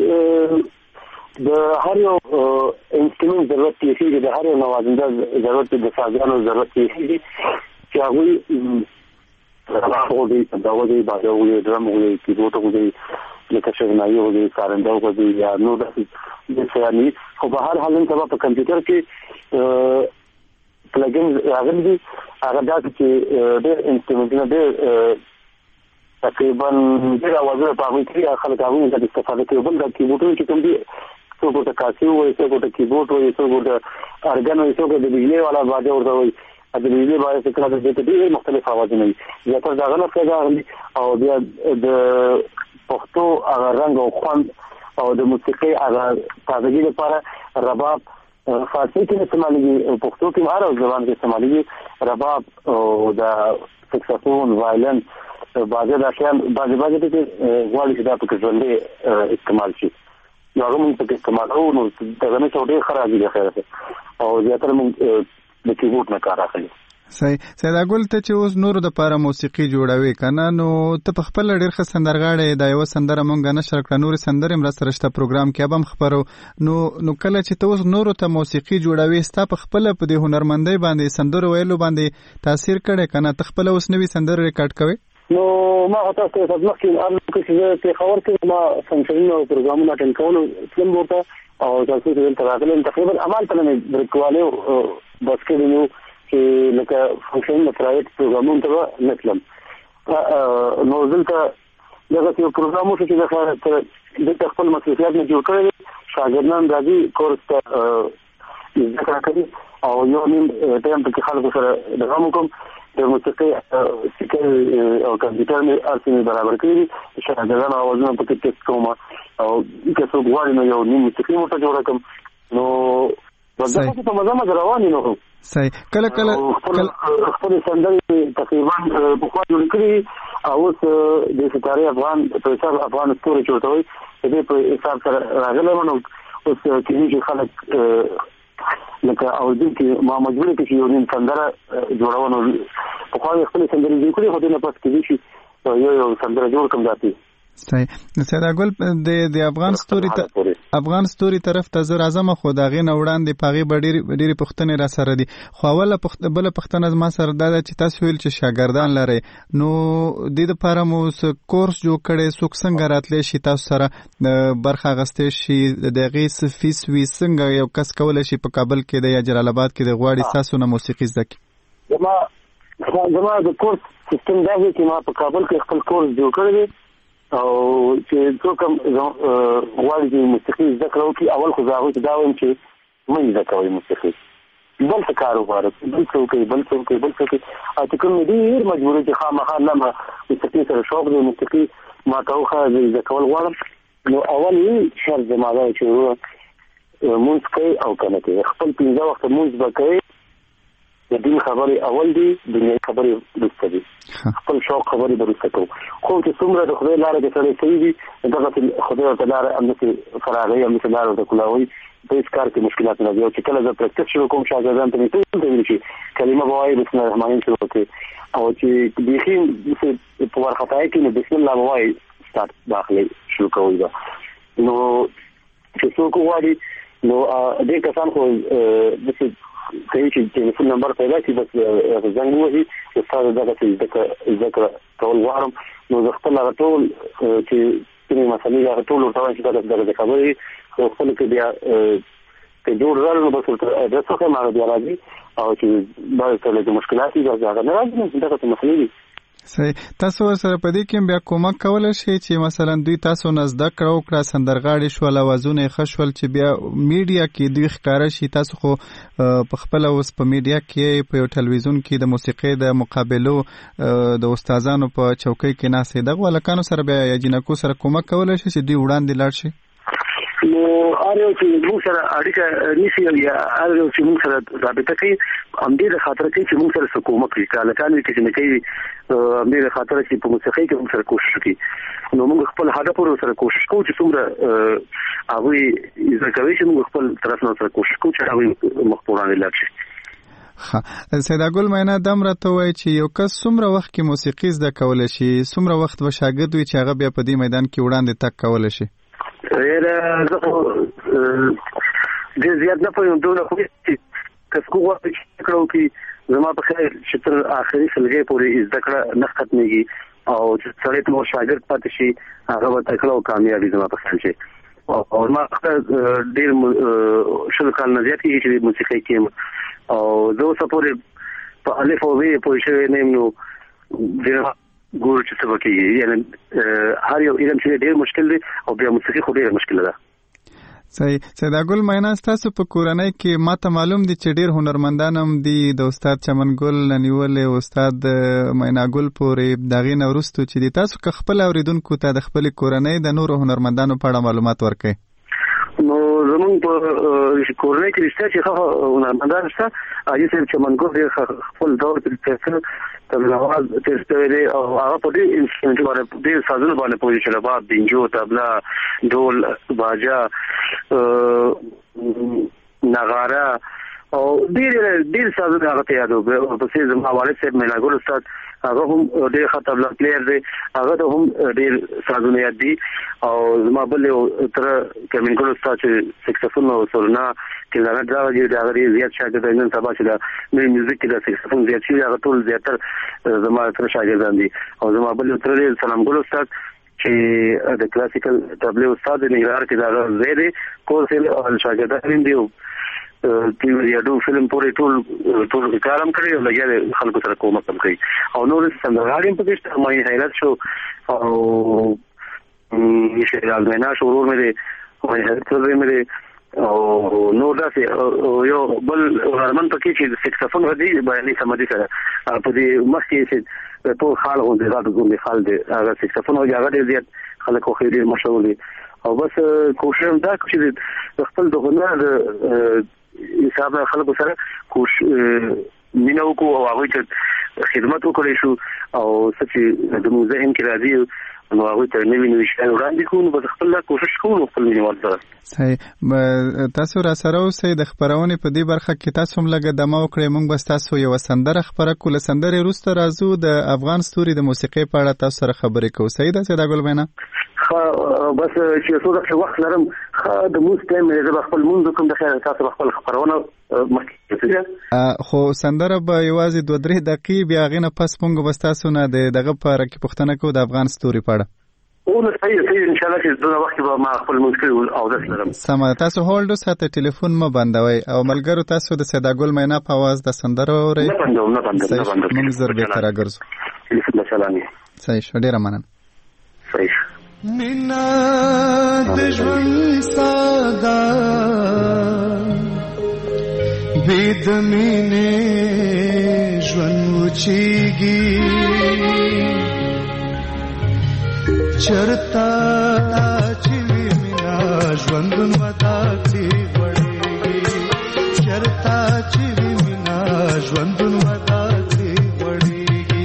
جوړي د هر یو انسټرومنټ ضرورت کېږي، د هر یو نوازنده ضرورت، د سازانو ضرورت کېږي چې هغوی راغو دی دغه دی باندې وي ډرم وي کیبورډ وي لکه شغنایي وي کارنده وي یا نو د څه خو په هر حال سبا په کمپیوټر کې پلګین راغلي دي، هغه دا چې ډېر انسټرومنټونه ډېر تقریبا ډېر اوازونه په هغوی کې خلک هغوی ته استفاده کوي. بل د کیبورډونو چې کوم دي څوک ورته کاسي وایي، څوک ورته کیبورډ وایي، څوک ورته ارګن وایي، څوک د بجلۍ والا باجه ورته وایي، د بجلۍ باندې څه کړه د دې ډېر مختلف اوازونه وي، زیاتره د هغه نه پیدا غلي او بیا د پښتو هغه رنګ او خوند او د موسیقۍ هغه تازګي لپاره رباب فارسي کې استعمالېږي، پښتو کې هر ځوان کې استعمالېږي، رباب او د سکسفون وایلن باجه د شیان باجه باجه کې غواړي چې دا په ژوندۍ استعمال شي، نو هغه موږ په استعمالو نو دغه نه څو ډېر خرابې دي خیره او زیاتره موږ د کیبورډ نه کار اخلي. صحیح. سیدا ګل ته چې اوس نور د لپاره موسیقي جوړوي کنه، نو ته په خپل ډېر ښه سندرغاړی دا یو سندره مونږ نشر کړه، نور سندره هم را سره شته پروګرام کې هم خبرو، نو نو کله چې ته اوس نور ته موسیقي جوړوي ستا په خپل په دې هنرمندۍ باندې سندره ویلو باندې تاثیر کړي کنه، ته خپل اوس نوې سندره ریکارډ کوي؟ نو ما تاسو ته خدمت کې ارزو کوم چې په خبر کې ما فنکشنونه او پروګرامونه اټن کولو تلم ورته او تاسو ته دلته راغلم، تقریبا عمل ته نه برکواله بس کې نو چې لکه فنکشن پرایویټ پروګرامونه ته نتلم نو دلته دغه یو پروګرام وشو چې د خپل مسؤلیت نه جوړ کړی شاګردان راځي کورس ته ذکر کوي او یو نیم ټایم په خلکو سره د غو کوم د موسیقي سکه او کمپیوټر می ارسنه برابر کړی شاګردان اوازونه په کې ټیکس کوم او که څو غواړي نو یو نیم موسیقي موټه جوړ کوم نو ورته په مزه مزه رواني نو صحیح کله کله خپل سندري تقریبا په خوا جوړ کړی او اوس د ستاره افغان په حساب افغان ستوري جوړوي دې په حساب سره راغلی نو اوس کېږي خلک لکه او دې کې ما مجبور کې یو نیم سندره جوړونه په خوا خپل سندري جوړ کړی خو دې نه پات کېږي چې یو یو سندره جوړ کوم ځاتي صحیح سیدا ګل د د افغان ستوري ته افغان ستوري طرف ته زر اعظم خو دا غي نوړان دی پاغي ډېری ډېری پښتنې را سره دي خو اوله پښتنه بل پښتنه ما سره دا چې تاسو ویل چې شاګردان لري نو د دې لپاره مو کورس جوړ کړي څوک څنګه راتلې شي تاسو سره برخه غستې شي د غي فیس وی څنګه یو کس کول شي په کابل کې د یا جلال آباد کې د غواړي تاسو نه موسیقي زده زما زما د کورس سیستم دا دی چې ما په کابل کې خپل کورس جوړ کړی او چې څوک غواړي چې موسیقي زده کړو کې اول خو زاوی دا وایم چې مې زده کوي موسیقي بل څه کار وغواړي بل څه کوي بل څه کوي بل څه کوي او چې کوم ډېر مجبورې چې خامخا نه ما موسیقي سره شوق دی موسیقي ما توخه زده کول غواړم نو اول یې شرط زما دا چې مونږ کوي او کنه کوي خپل پنځه وخت مونږ به کوي د دین خبرې اول دي دنیا خبرې وروسته دي خپل شوق خبرې وروسته کوو خو چې څومره د خدای لاره کې سره کوي دي دغه خدای ته لاره امنه فراغي امنه لاره د کولاوي په هیڅ کار کې مشکلات نه دي او چې کله زه پریکټس شروع کوم شاګردان ته ټول ته ویل شي کلمه وایي بسم الله الرحمن الرحیم شروع کوي او چې بيخي په ورخطای کې نو بسم الله وایي ستارت داخلي شروع کوي دا نو چې څوک وایي نو دې کسان خو د کوي چې ټلیفون نمبر پیدا کړي بس زنګ وهي استاد دغه چې ذکر ټول وارم نو زه خپل هغه ټول چې کومه مسلې هغه ټول ورته چې دغه دغه خبرې خو خپل کې بیا کې جوړ راغلو بس ورته ادرس خو ما بیا راځي او چې باید څه مشکلات دي هغه نه راځي دغه مسلې دي صحیح تاسو سره په دې کې بیا کومک کولای شي چې مثلا دوی تاسو نه زده کړو کړه سندرغاړي شو لوازونه خښول چې بیا میډیا کې دوی ښکارا شي تاسو خو په خپل اوس په میډیا کې په یو ټلویزیون کې د موسیقي د مقابلو د استادانو په چوکۍ کې ناسې دغه ولکانو سره بیا یا جنکو سره کومک کولای شي چې دوی وړاندې لاړ شي نو اړ چې موږ سره اړیکه نیسی یا اړ چې موږ سره رابطه کوي هم دې د خاطر کې چې موږ سره سکومه کوي کله کله کې نه کوي هم دې د خاطر چې په موسیقي کې موږ سره کوشش کوي نو موږ خپل هدف ور سره کوشش کوو چې څومره هغه یې کوي چې موږ خپل طرف نه سره کوشش کوو چې هغه مخپورانه لاړ شي ها سیدا ګل مینا دم راته وای چې یو کس څومره وخت کې موسیقي زده کول شي څومره وخت و شاګرد وي چې هغه بیا په دې میدان کې وړاندې تک کول شي ډېر زه د زیات نه پوهیم دوه خو چې کسکو وخت کړو کې زما په خیر چې تر اخري سلګي پورې زده کړه نه ختمېږي او چې سړی ته شاګرد پاتې شي هغه به تکړه کامیابی زما په خیر شي او ما ډېر شل کال نه زیات کې چې موسیقي کې او زه سپورې په الف او وی په شوی نیم نو ډېر ګور چې څه وکړي یعنی هر یو علم چې ډېر مشکل دی او بیا موسیقي خو ډېر مشکل ده صحیح سیدا ګل مینا تاسو په کورنۍ کې ماته معلوم دي چې ډېر هنرمندان هم دي د استاد چمن ګل نیولې استاد مینا ګل پورې دغه نورستو چې دي تاسو که خپل اوریدونکو ته د خپل کورنۍ د نورو هنرمندانو په اړه معلومات ورکړئ نو زمون په کورنۍ کې رښتیا چې خو هنرمندان شته اجي چې چمن ګل ډېر خپل دور کې څه تبلاواز تستوي او هغه په دې انسټرومنټ باندې ډېر سازونه باندې پوي چې لبا بینجو تبلا ډول باجا نغاره او ډېر ډېر سازونه هغه ته یادو په څه زما والد صاحب مینا ګل استاد هغه هم ډېر ښه تبلا پلیئر دی هغه ته هم ډېر سازونه یاد دي او زما بل تر کمن ګل استاد چې سکسفون او سولنا کې نه راځي دا غوړي زیات شاګردان نن سبا چې دا مې میوزیک کې د سکسفون زیات شي هغه ټول زیاتره زما تر شاګردان دي او زما بل تر سلام ګل استاد چې د کلاسیکل تبلیغ استاد نګران کې دا زیاده کورس او شاګردان دي ټي وی یادو فلم پورې ټول ټول کارم کړی او لګیا خلکو سره کومک هم کوي او نور څنګه په دې ته مې حیرت شو او نشه راځنه شو ورور مې وای ته مې او نو داسې یو بل ورمن پکې چې سکسفون ودی بیانې سمدي سره په دې مخکې چې ټول خال غونډه راځي ګوندې خال دې هغه سکسفون او هغه ډېر زیات خلک خو ډېر مشهور دي او بس کوشش دا چې خپل د هنر حساب خلکو سره کوشش مینه وکړو او هغه ته خدمت وکړو شو او چې د موږ ذهن کې راځي نو هغه ته نوی نوی شی وړاندې کوو بس خپل کوشش کوو خپل مینوال سره صحیح تاسو را سره اوسئ د خبرونه په دې برخه کې تاسو هم لګه دمه وکړئ موږ بس تاسو یو سندره خبره کوله سندره روسته راځو د افغان ستوري د موسیقي په اړه تاسو سره خبرې کوو صحیح ده سیدا ګل مینا بس چې څو دغه وخت لرم د موږ ټیم زه خپل مونږ کوم د خیر تاسو خپل خبرونه مخکې خو سندره به یوازې دوه درې دقیقې بیا غینه پس مونږ بس تاسو نه دغه په اړه کې پوښتنه کوو د افغان ستوري په اړه او نو صحیح صحیح ان شاء الله چې دغه وخت به ما خپل مونږ او داس لرم سم تاسو هولډ ساته ټلیفون مو بندوي او ملګرو تاسو د سیدا ګل مینا په आवाज د سندره اورئ نه بندوم نه بندوم نه بندوم موږ زر به تر راګرځو سلامي صحیح شو ډیر مننه صحیح مینا د ژوند ساده بيد مینې ژوند وچیږي چرتا چې مینا ژوندون ودا کړی وړي چرتا چې مینا ژوندون ودا کړی وړي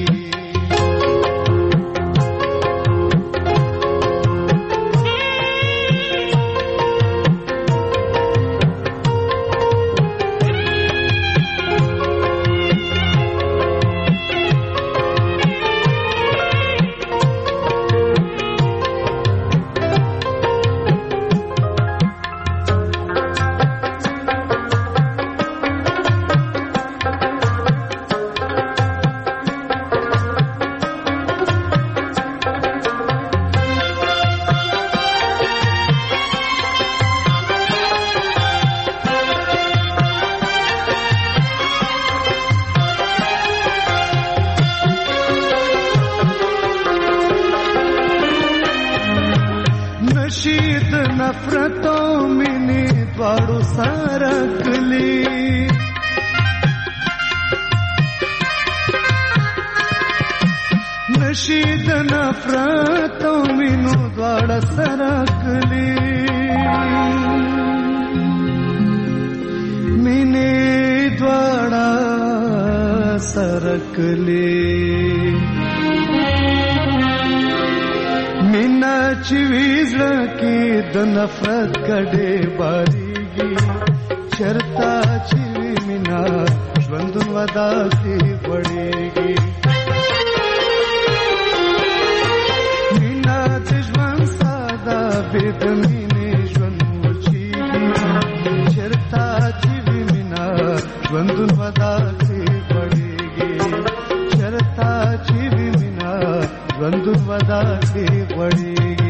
नफरत कड़े बारीगी चरता चिवी मिना ژوندون वदा की पड़ेगी मिना ژوند सादा बेद मीने ژوند वचीगी चरता चिवी मिना ژوندون वदा की पड़ेगी चरता चिवी मिना ژوندون वदा की पड़ेगी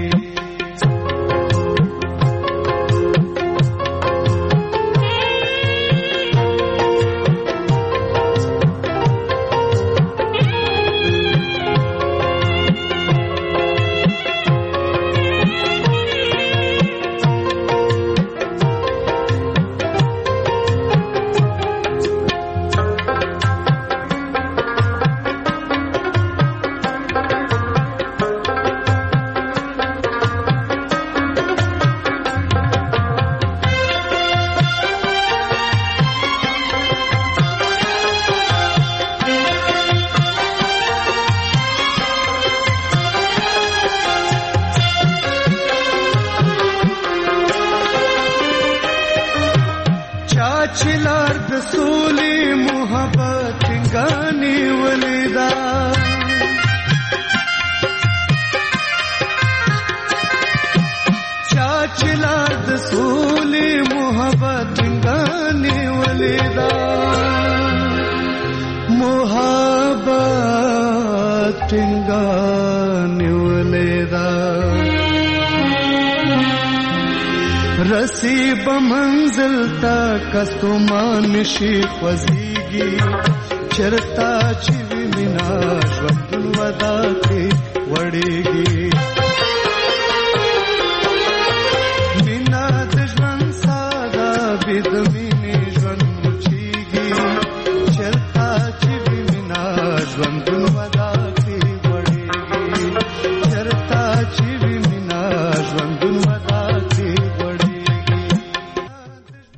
रसीब मंजिल तक कस्तुमान शी फजीगी चरता चिवी मिना ژوندون वदा की वड़ेगी मिना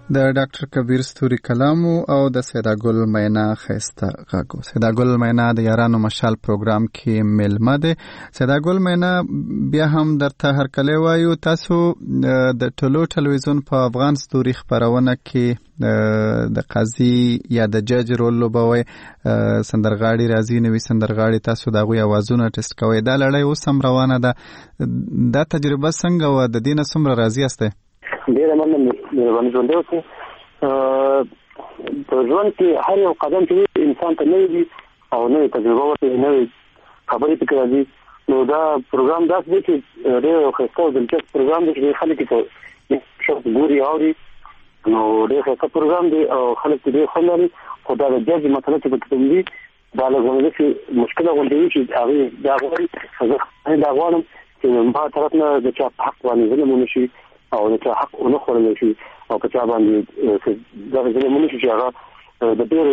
د ډاکټر کبیر ستوري کلامو او د سیدا ګل مینا خسته غاګو. سیدا ګل مینا د یارانو مشال پروګرام کې ملمه ده. سیدا ګل مینا بیا هم درته هر کله وایو تاسو د ټلو ټلویزیون په افغان ستوري خبرونه کې د قاضي یا د جج رول لوبوي، سندرغاړي راځي نوې سندرغاړي تاسو دا غوي اوازونه ټیسټ کوي. دا لړۍ اوس هم روانه ده. دا تجربه څنګه و؟ د دینه څومره راضي یاست؟ ډیره مننه. مهرباني ژوند اوسه. په ژوند کې هر یو قدم چې انسان ته نوې دي او نوې تجربه ورته نوې خبرې پکې راځي. نو دا پروګرام داس دی چې ډېر ښه او دلچسپ پروګرام دی چې خلک ته شوق ګوري اوري. نو ډېر ښه پروګرام دی او خلک دې خوند لري. خو دا د جج مسله چې پکې دي دا له غوړې چې مشکله غونډوي چې هغه دا غوړي زه دا غواړم چې ما طرف نه د چا حق باندې ظلم ونشي او د چا حق ونه خوړل شي او په چا باندې دا ظلم ونشي چې هغه د ډېر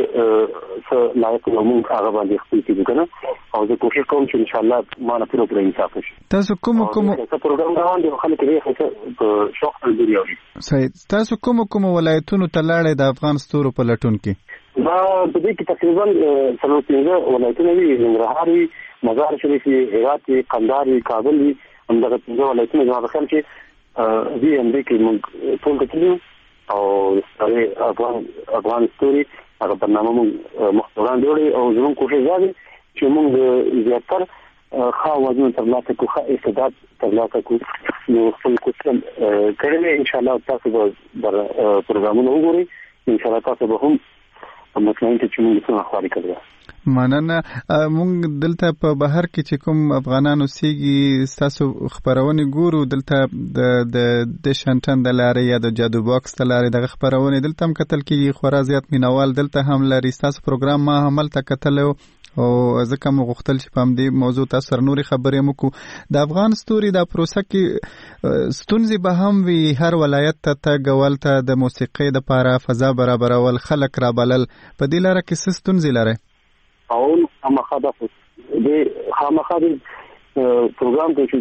څه لایق موږ هغه باندې خپل کیږي کنه. او زه کوشش کوم چې ان شاء الله ما نه پوره پوره انصاف وشي. تاسو کوم کوم پروګرام روان دي خلک یې په شوق لري او صحیح. تاسو کوم کوم ولایتونو ته لاړې د افغان ستورو په لټون کې؟ دا په دې کې تقریبا څلور پنځه ولایتونه دي. ننګرهار وي، مزار شریف وي، هرات وي، قندهار وي، کابل وي. همدغه پنځه ولایتونه زما په خیال چې دي هم دي کې موږ ټول کتلو او سره افغان افغان ستوري هغه برنامه موږ مختصران جوړي او زموږ کوشش دا دی چې موږ زیاتر ښه وزن ترلاسه کړو، ښه استعداد ترلاسه کړو. نو خپل کوشش کړی ان شاء الله تاسو به پروګرامونه وګورئ. ان شاء الله تاسو به هم مطمئن چې موږ څنګه خواري کړو. مننه. مونږ دلته په بهر کې چې کوم افغانانو سیږي تاسو خبرونه ګورو دلته د د د شانټن د لارې یا د جادو باکس د لارې د خبرونه دلته هم کتل کیږي. خورا زیات مینوال دلته هم لري. تاسو پروګرام ما عمل ته کتل او ځکه مو غوښتل چې په دې موضوع تاسو سره نوري خبرې وکړو. د افغان ستوري د پروسه کې ستونزې به هم وي. هر ولایت ته تګول ته د موسیقي د لپاره فضا برابرول، خلک را بلل، په دې لاره کې څه ستونزې لري؟ او خامخا د دې خامخا د پروګرام کې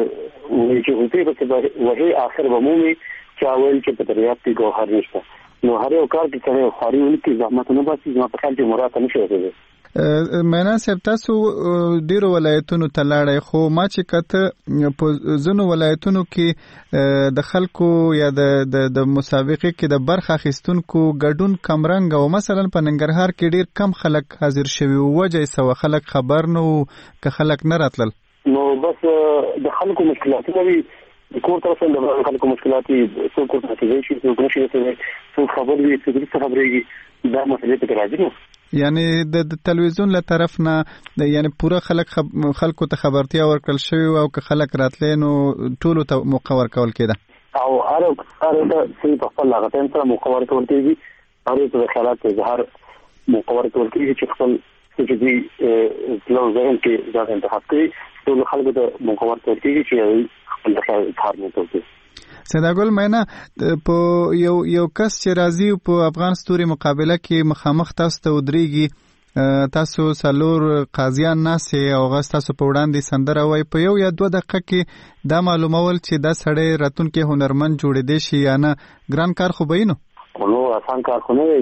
چې چې په دې وجه اخر به مومي چې اول چې په دریاب کې ګوهر نشته. نو هر یو کار کې چې خاري ولکې زحمت نه باسي زما په خیال چې مراد نشي راځي. مینا صاحب تاسو ډیرو ولایتونو ته لاړئ، خو ما چې کته په ځینو ولایتونو کې د خلکو یا د د مسابقې کې د برخه اخیستونکو ګډون کمرنګ او مثلا په ننګرهار کې ډیر کم خلک حاضر شوي. وجه یې څه؟ خلک خبر نه وو که خلک نه راتلل؟ نو بس د خلکو مشکلاتونه وي. د کور طرف نه د خلکو مشکلات وي. څوک ورته شي څوک نشي رسېدلی، څوک خبر وي څوک نه خبرېږي. دا مسئله پکې راځي. نو یعنی د تلویزیون له طرف نه یعنی پوره خلک خلکو ته خبرتیا ورکړل شوی او که خلک راتلې نو ټولو ته موقع ورکول کېده او هر هر د سي په خپل هغه ټیم سره موقع ورکول کېږي. هر څه خیالات اظهار موقع ورکول کېږي چې خپل چې دې لو ځین کې دا انتخاب کوي. ټول خلکو ته موقع ورکول کېږي چې خپل خیال اظهار وکړي. سیدا ګل مینا په یو یو کس چې راځي په افغان ستوري مقابله کې مخامخ تاسو ته ودرېږي، تاسو څلور قاضیان ناسي او غاست تاسو په وړاندې سندره وای، په یو یا دوه دقیقه کې دا معلومول چې دا سړی راتونکي هنرمند جوړې دی شي یا نه، ګران کار خو به نو نو آسان کار خو نه دی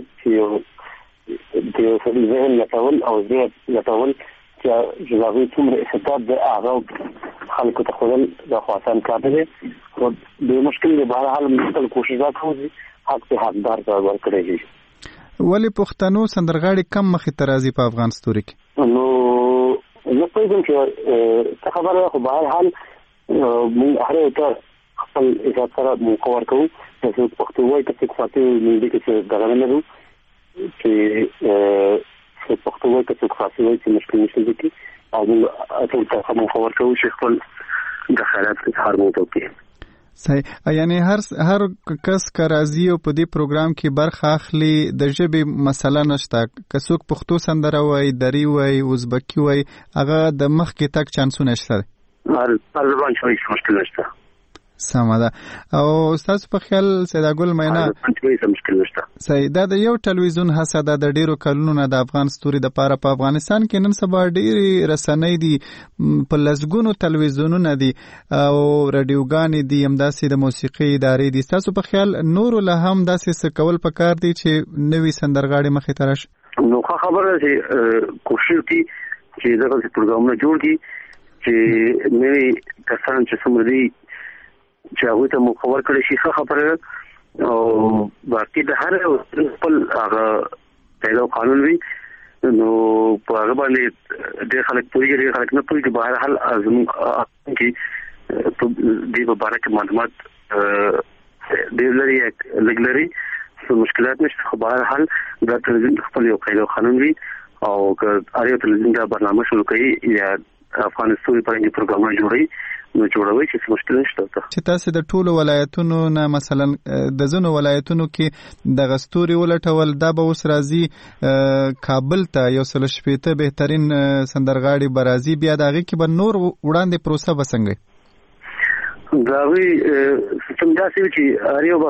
چې د سړي ذهن لټول او دې لټول چې جوابي څومره استعداد د هغه خلکو ته خپل د خاصان کار دی. خو د مشکل په بهر حال موږ کوشش وکړو حق ته حقدار ځای ورکړي. ولی پښتنو سندرغاړي کم مخې ته راځي په افغان ستوري کې؟ نو نو په دې کې څه خبره خو په هر حال موږ هر یو ته خپل اجازه سره موقع ورکوو. چې پښتو وایي چې څه دې کې دغه نه لرو چې پښتو وایي چې څه وایي چې مشکل نشته دي او موږ ټول ته موقع ورکوو چې خپل د خیالات اظهار وکړي. صحیح. یعنی هر هر کس که راځي او په دې پروګرام کې برخه اخلي د ژبې مسله نشته. که څوک پښتو سندره وایي، دری وایي، ازبکي وایي، هغه د مخ کې تک چانسونه شته. هر هر زبان شوي مشکل نشته. سمه ده. او تاسو په خیال سیدا ګل مینا هیڅ مشکل نشته. صحیح. دا د یو ټلویزیون هڅه ده د ډیرو کلونو نه د افغان ستوري د پاره په افغانستان کې نن سبا ډیری رسنۍ دي په لسګونو ټلویزیونونه دي او رادیوګانې دي همداسې د موسیقي ادارې دي. تاسو په خیال نور له هم داسې څه کول پکار دي چې نوې سندرغاړي مخې ته راشي؟ نو خبره چې کوشش وکړي چې دغه پروګرامونه جوړ کړي چې نوې کسان چې څومره دي چې هغه ته مخور کړي شي. خبره او باقي د هر خپل هغه پیدا قانون وي نو په هغه باندې د خلک پوری د خلک نه پوری په هر حال ازم کې د مبارک معلومات د لري لګلري څه مشکلات نشته. خو په هر حال د تلویزیون خپل یو قاعده قانون وي او که اړیو تلویزیون دا برنامه شروع کوي یا افغانستان په اړه پروګرامونه جوړي نو جوړوي چې مشکل نشته. چې تاسو د ټولو ولایتونو نه مثلا د زونو ولایتونو کې د غستوري ولټول دا به اوس راځي کابل ته یو سل شپېته بهترین سندرغاړي برازي بیا دغه کې به نور وړاندې پروسه وسنګي دا وی سیستم داسې چې اړیو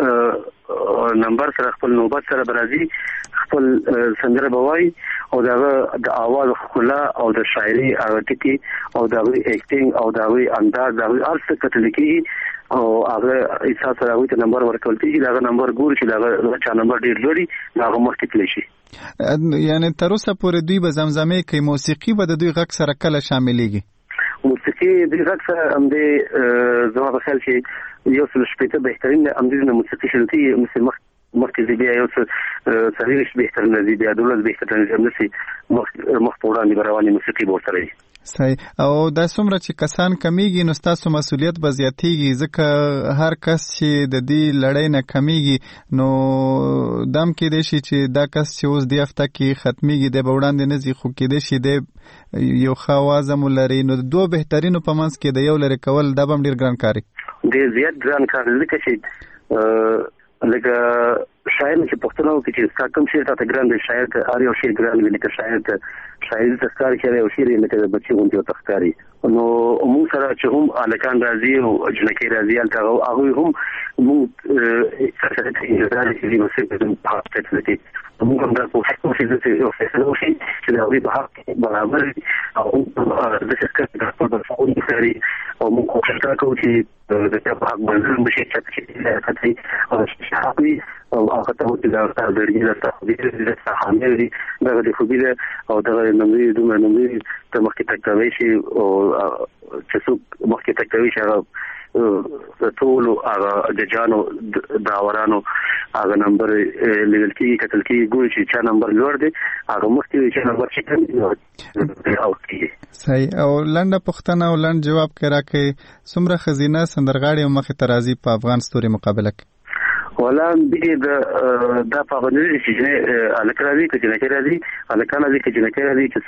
خپل نمبر سره خپل نوبت سره برازي خپل سندره بوای او دغه د اواز خلا او د شاعري او ټکی او دغه اکټینګ او دغه انداز دغه ارڅ کتل کی او هغه احساس راوي ته نمبر ورکول کیږي. دغه نمبر ګور چې دغه چا نمبر ډیر لري هغه مخکې تللی شي. یعنی تر اوسه پورې دوی به زمزمه کوي موسیقي به د دوی غږ سره کله شاملېږي؟ موسیقي د غږ سره هم د زما په خیال چې یو څل شپېته بهترین هم د موسیقي شلتي مسلمان مخکې بیا یو څه سریش بهترین دی بیا دولت بهترین دی هم نسی مخ مخ په وړاندې رواني موسیقي به سره. صحیح. او دا څومره چې کسان کمیږي نو تاسو مسؤلیت به زیاتېږي ځکه هر کس چې د دې لړۍ نه کمیږي نو دم کې دی شي چې دا کس چې اوس دی هفته کې ختميږي د وړاندې نه زی خو کې دی شي د یو خوازم لري نو دوه بهترینو په منځ کې د یو لري کول دا هم ډیر ګران کاری دی زیات ګران کار ځکه چې لکه شاعر چې پښتنو کې چې ساکم شي ته ګران دی شاعر ته اړ یو شی ګران وي لکه شاعر ته شاعر ته ښکار کوي او شعر لکه د بچي غونډه تخکاری نو موږ سره چې هم الکان راځي او جنکی راځي الته هغه هم موږ سره ته راځي چې موږ په پاک ته ته موږ هم د کوښښ کوو چې یو فیصله وشي چې دا وي په حق برابر او د شرکت د خپل مسؤلیت لري او موږ کوښښ کوو چې د په حق باندې مشي چې چې او شاعري او هغه ته چې دا ورته د تخدير د صحانه لري دغه د خوبیله او دغه نمبر دومره نمبر ته مخکې تکوي شي او چې څوک مخکې تکوي شي هغه ټول هغه د جانو داورانو هغه نمبر لیدل کیږي کتل کیږي ګوري چې چا نمبر لوړ دی هغه مخکې چې نمبر چې کوي او کیږي. صحیح. او لنډه پوښتنه او لنډ جواب کې راکې څومره خزینه سندرغاړي مخې ته راځي په افغان ستوري مقابله کې؟ ولا دغه د د پابندۍ چې الکرازي کې جنکه راځي الکان راځي کې جنکه راځي چې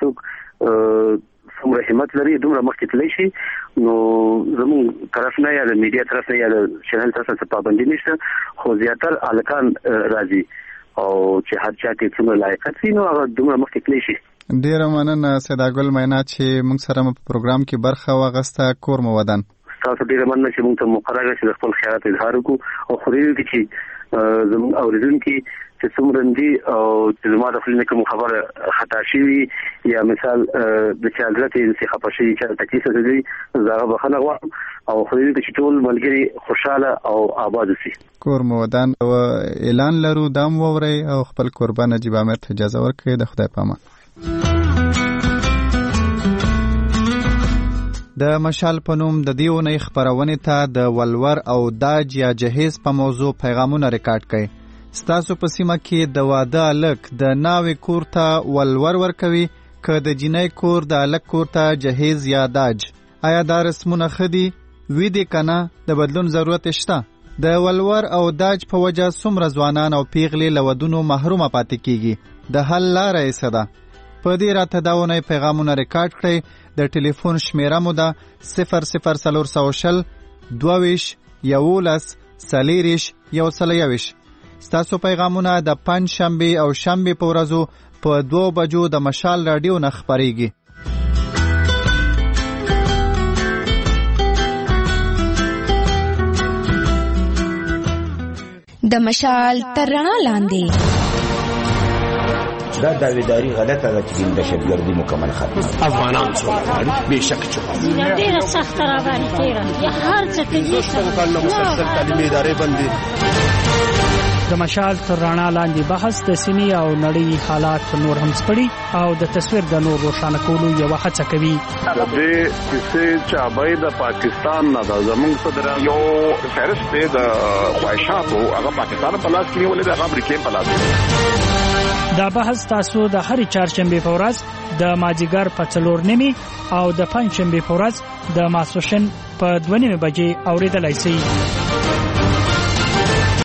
څوک څومره همت لري دومره مخکې تللی شي نو زموږ طرف نه یا د میډیا طرف نه یا د چینل طرف څخه پابندۍ نشته خو زیاتره الکان راځي او چې هر چا کې څومره لایق وي نو هغه دومره مخکې تللی شي. ډیره مننه سیدا ګل مینا چې موږ سره په پروګرام کې برخه واغسته. کور مو ودان. تاسو ډیره مننه چې موږ ته مقرره شي خپل خیالات اظهار وکړو او خو دې چې زموږ اوریدونکو چې څومره دي او چې زموږ د خپل کوم خبره خطا شي یا مثال د چاغلت چې خپه شي چې تکلیف لري زه به خلک وایم او خو دې چې ټول ملګری خوشاله او آباد شي. کور مو ودان. او اعلان لرو دام ووري او خپل قربان نجیب امیر ته اجازه ورکړئ. د خدای پامان. د مشال په نوم د دیونه خبرونه ته د ولور او داج یا جهیز په موضوع پیغامونه ریکارډ کړي. ستاسو په سیمه کې د واده الک د ناوې کور ته ولور ورکوي که د جنۍ کور د الک کور ته جهیز یا داج؟ آیا دا رسمونه خدي وی دي کنه د بدلون ضرورت شته؟ د ولور او داج په وجه څومره ځوانان او پیغلې له ودونو محرومه پاتې کیږي؟ د حل لاره یې څه ده؟ په دې راته داونه پیغامونه ریکارډ کړئ. د ټلیفون شمیره مو ده صفر صفر څلور سوه شل دوه ویشت یولس څلېرویشت یو سل یوویشت. ستاسو پیغامونه د پنج شنبې او شنبې په ورځو په دوه بجو د مشال رادیو نه خپریږي. د مشال تر رڼا لاندې. دا داویداری غلطه ده چې دهشتګردي مکمل ختمه. افغانان سوله غواړي بېشک چې ډېره سخته راغلې تېره هر څه کوي کله مسلسل تعلیمي ادارې بندي. د مشال تر رڼا لاندې بحث د سیمې او نړۍ حالات نور هم سپړي او د تصویر د نور روښانه کولو یو هڅه کوي. د دې کیسې چابې د پاکستان نه د زمونږ صدر یو فهرست دی د خواهشاتو هغه پاکستان په لاس کې نیولې د امریکا په لاس. دا بحث تاسو د هرې چهارشنبې په ورځ د مازیګر په څلور نیمې او د پنځشنبې په ورځ د ماسپښین په دوه نیمې بجې اورېدلای شئ.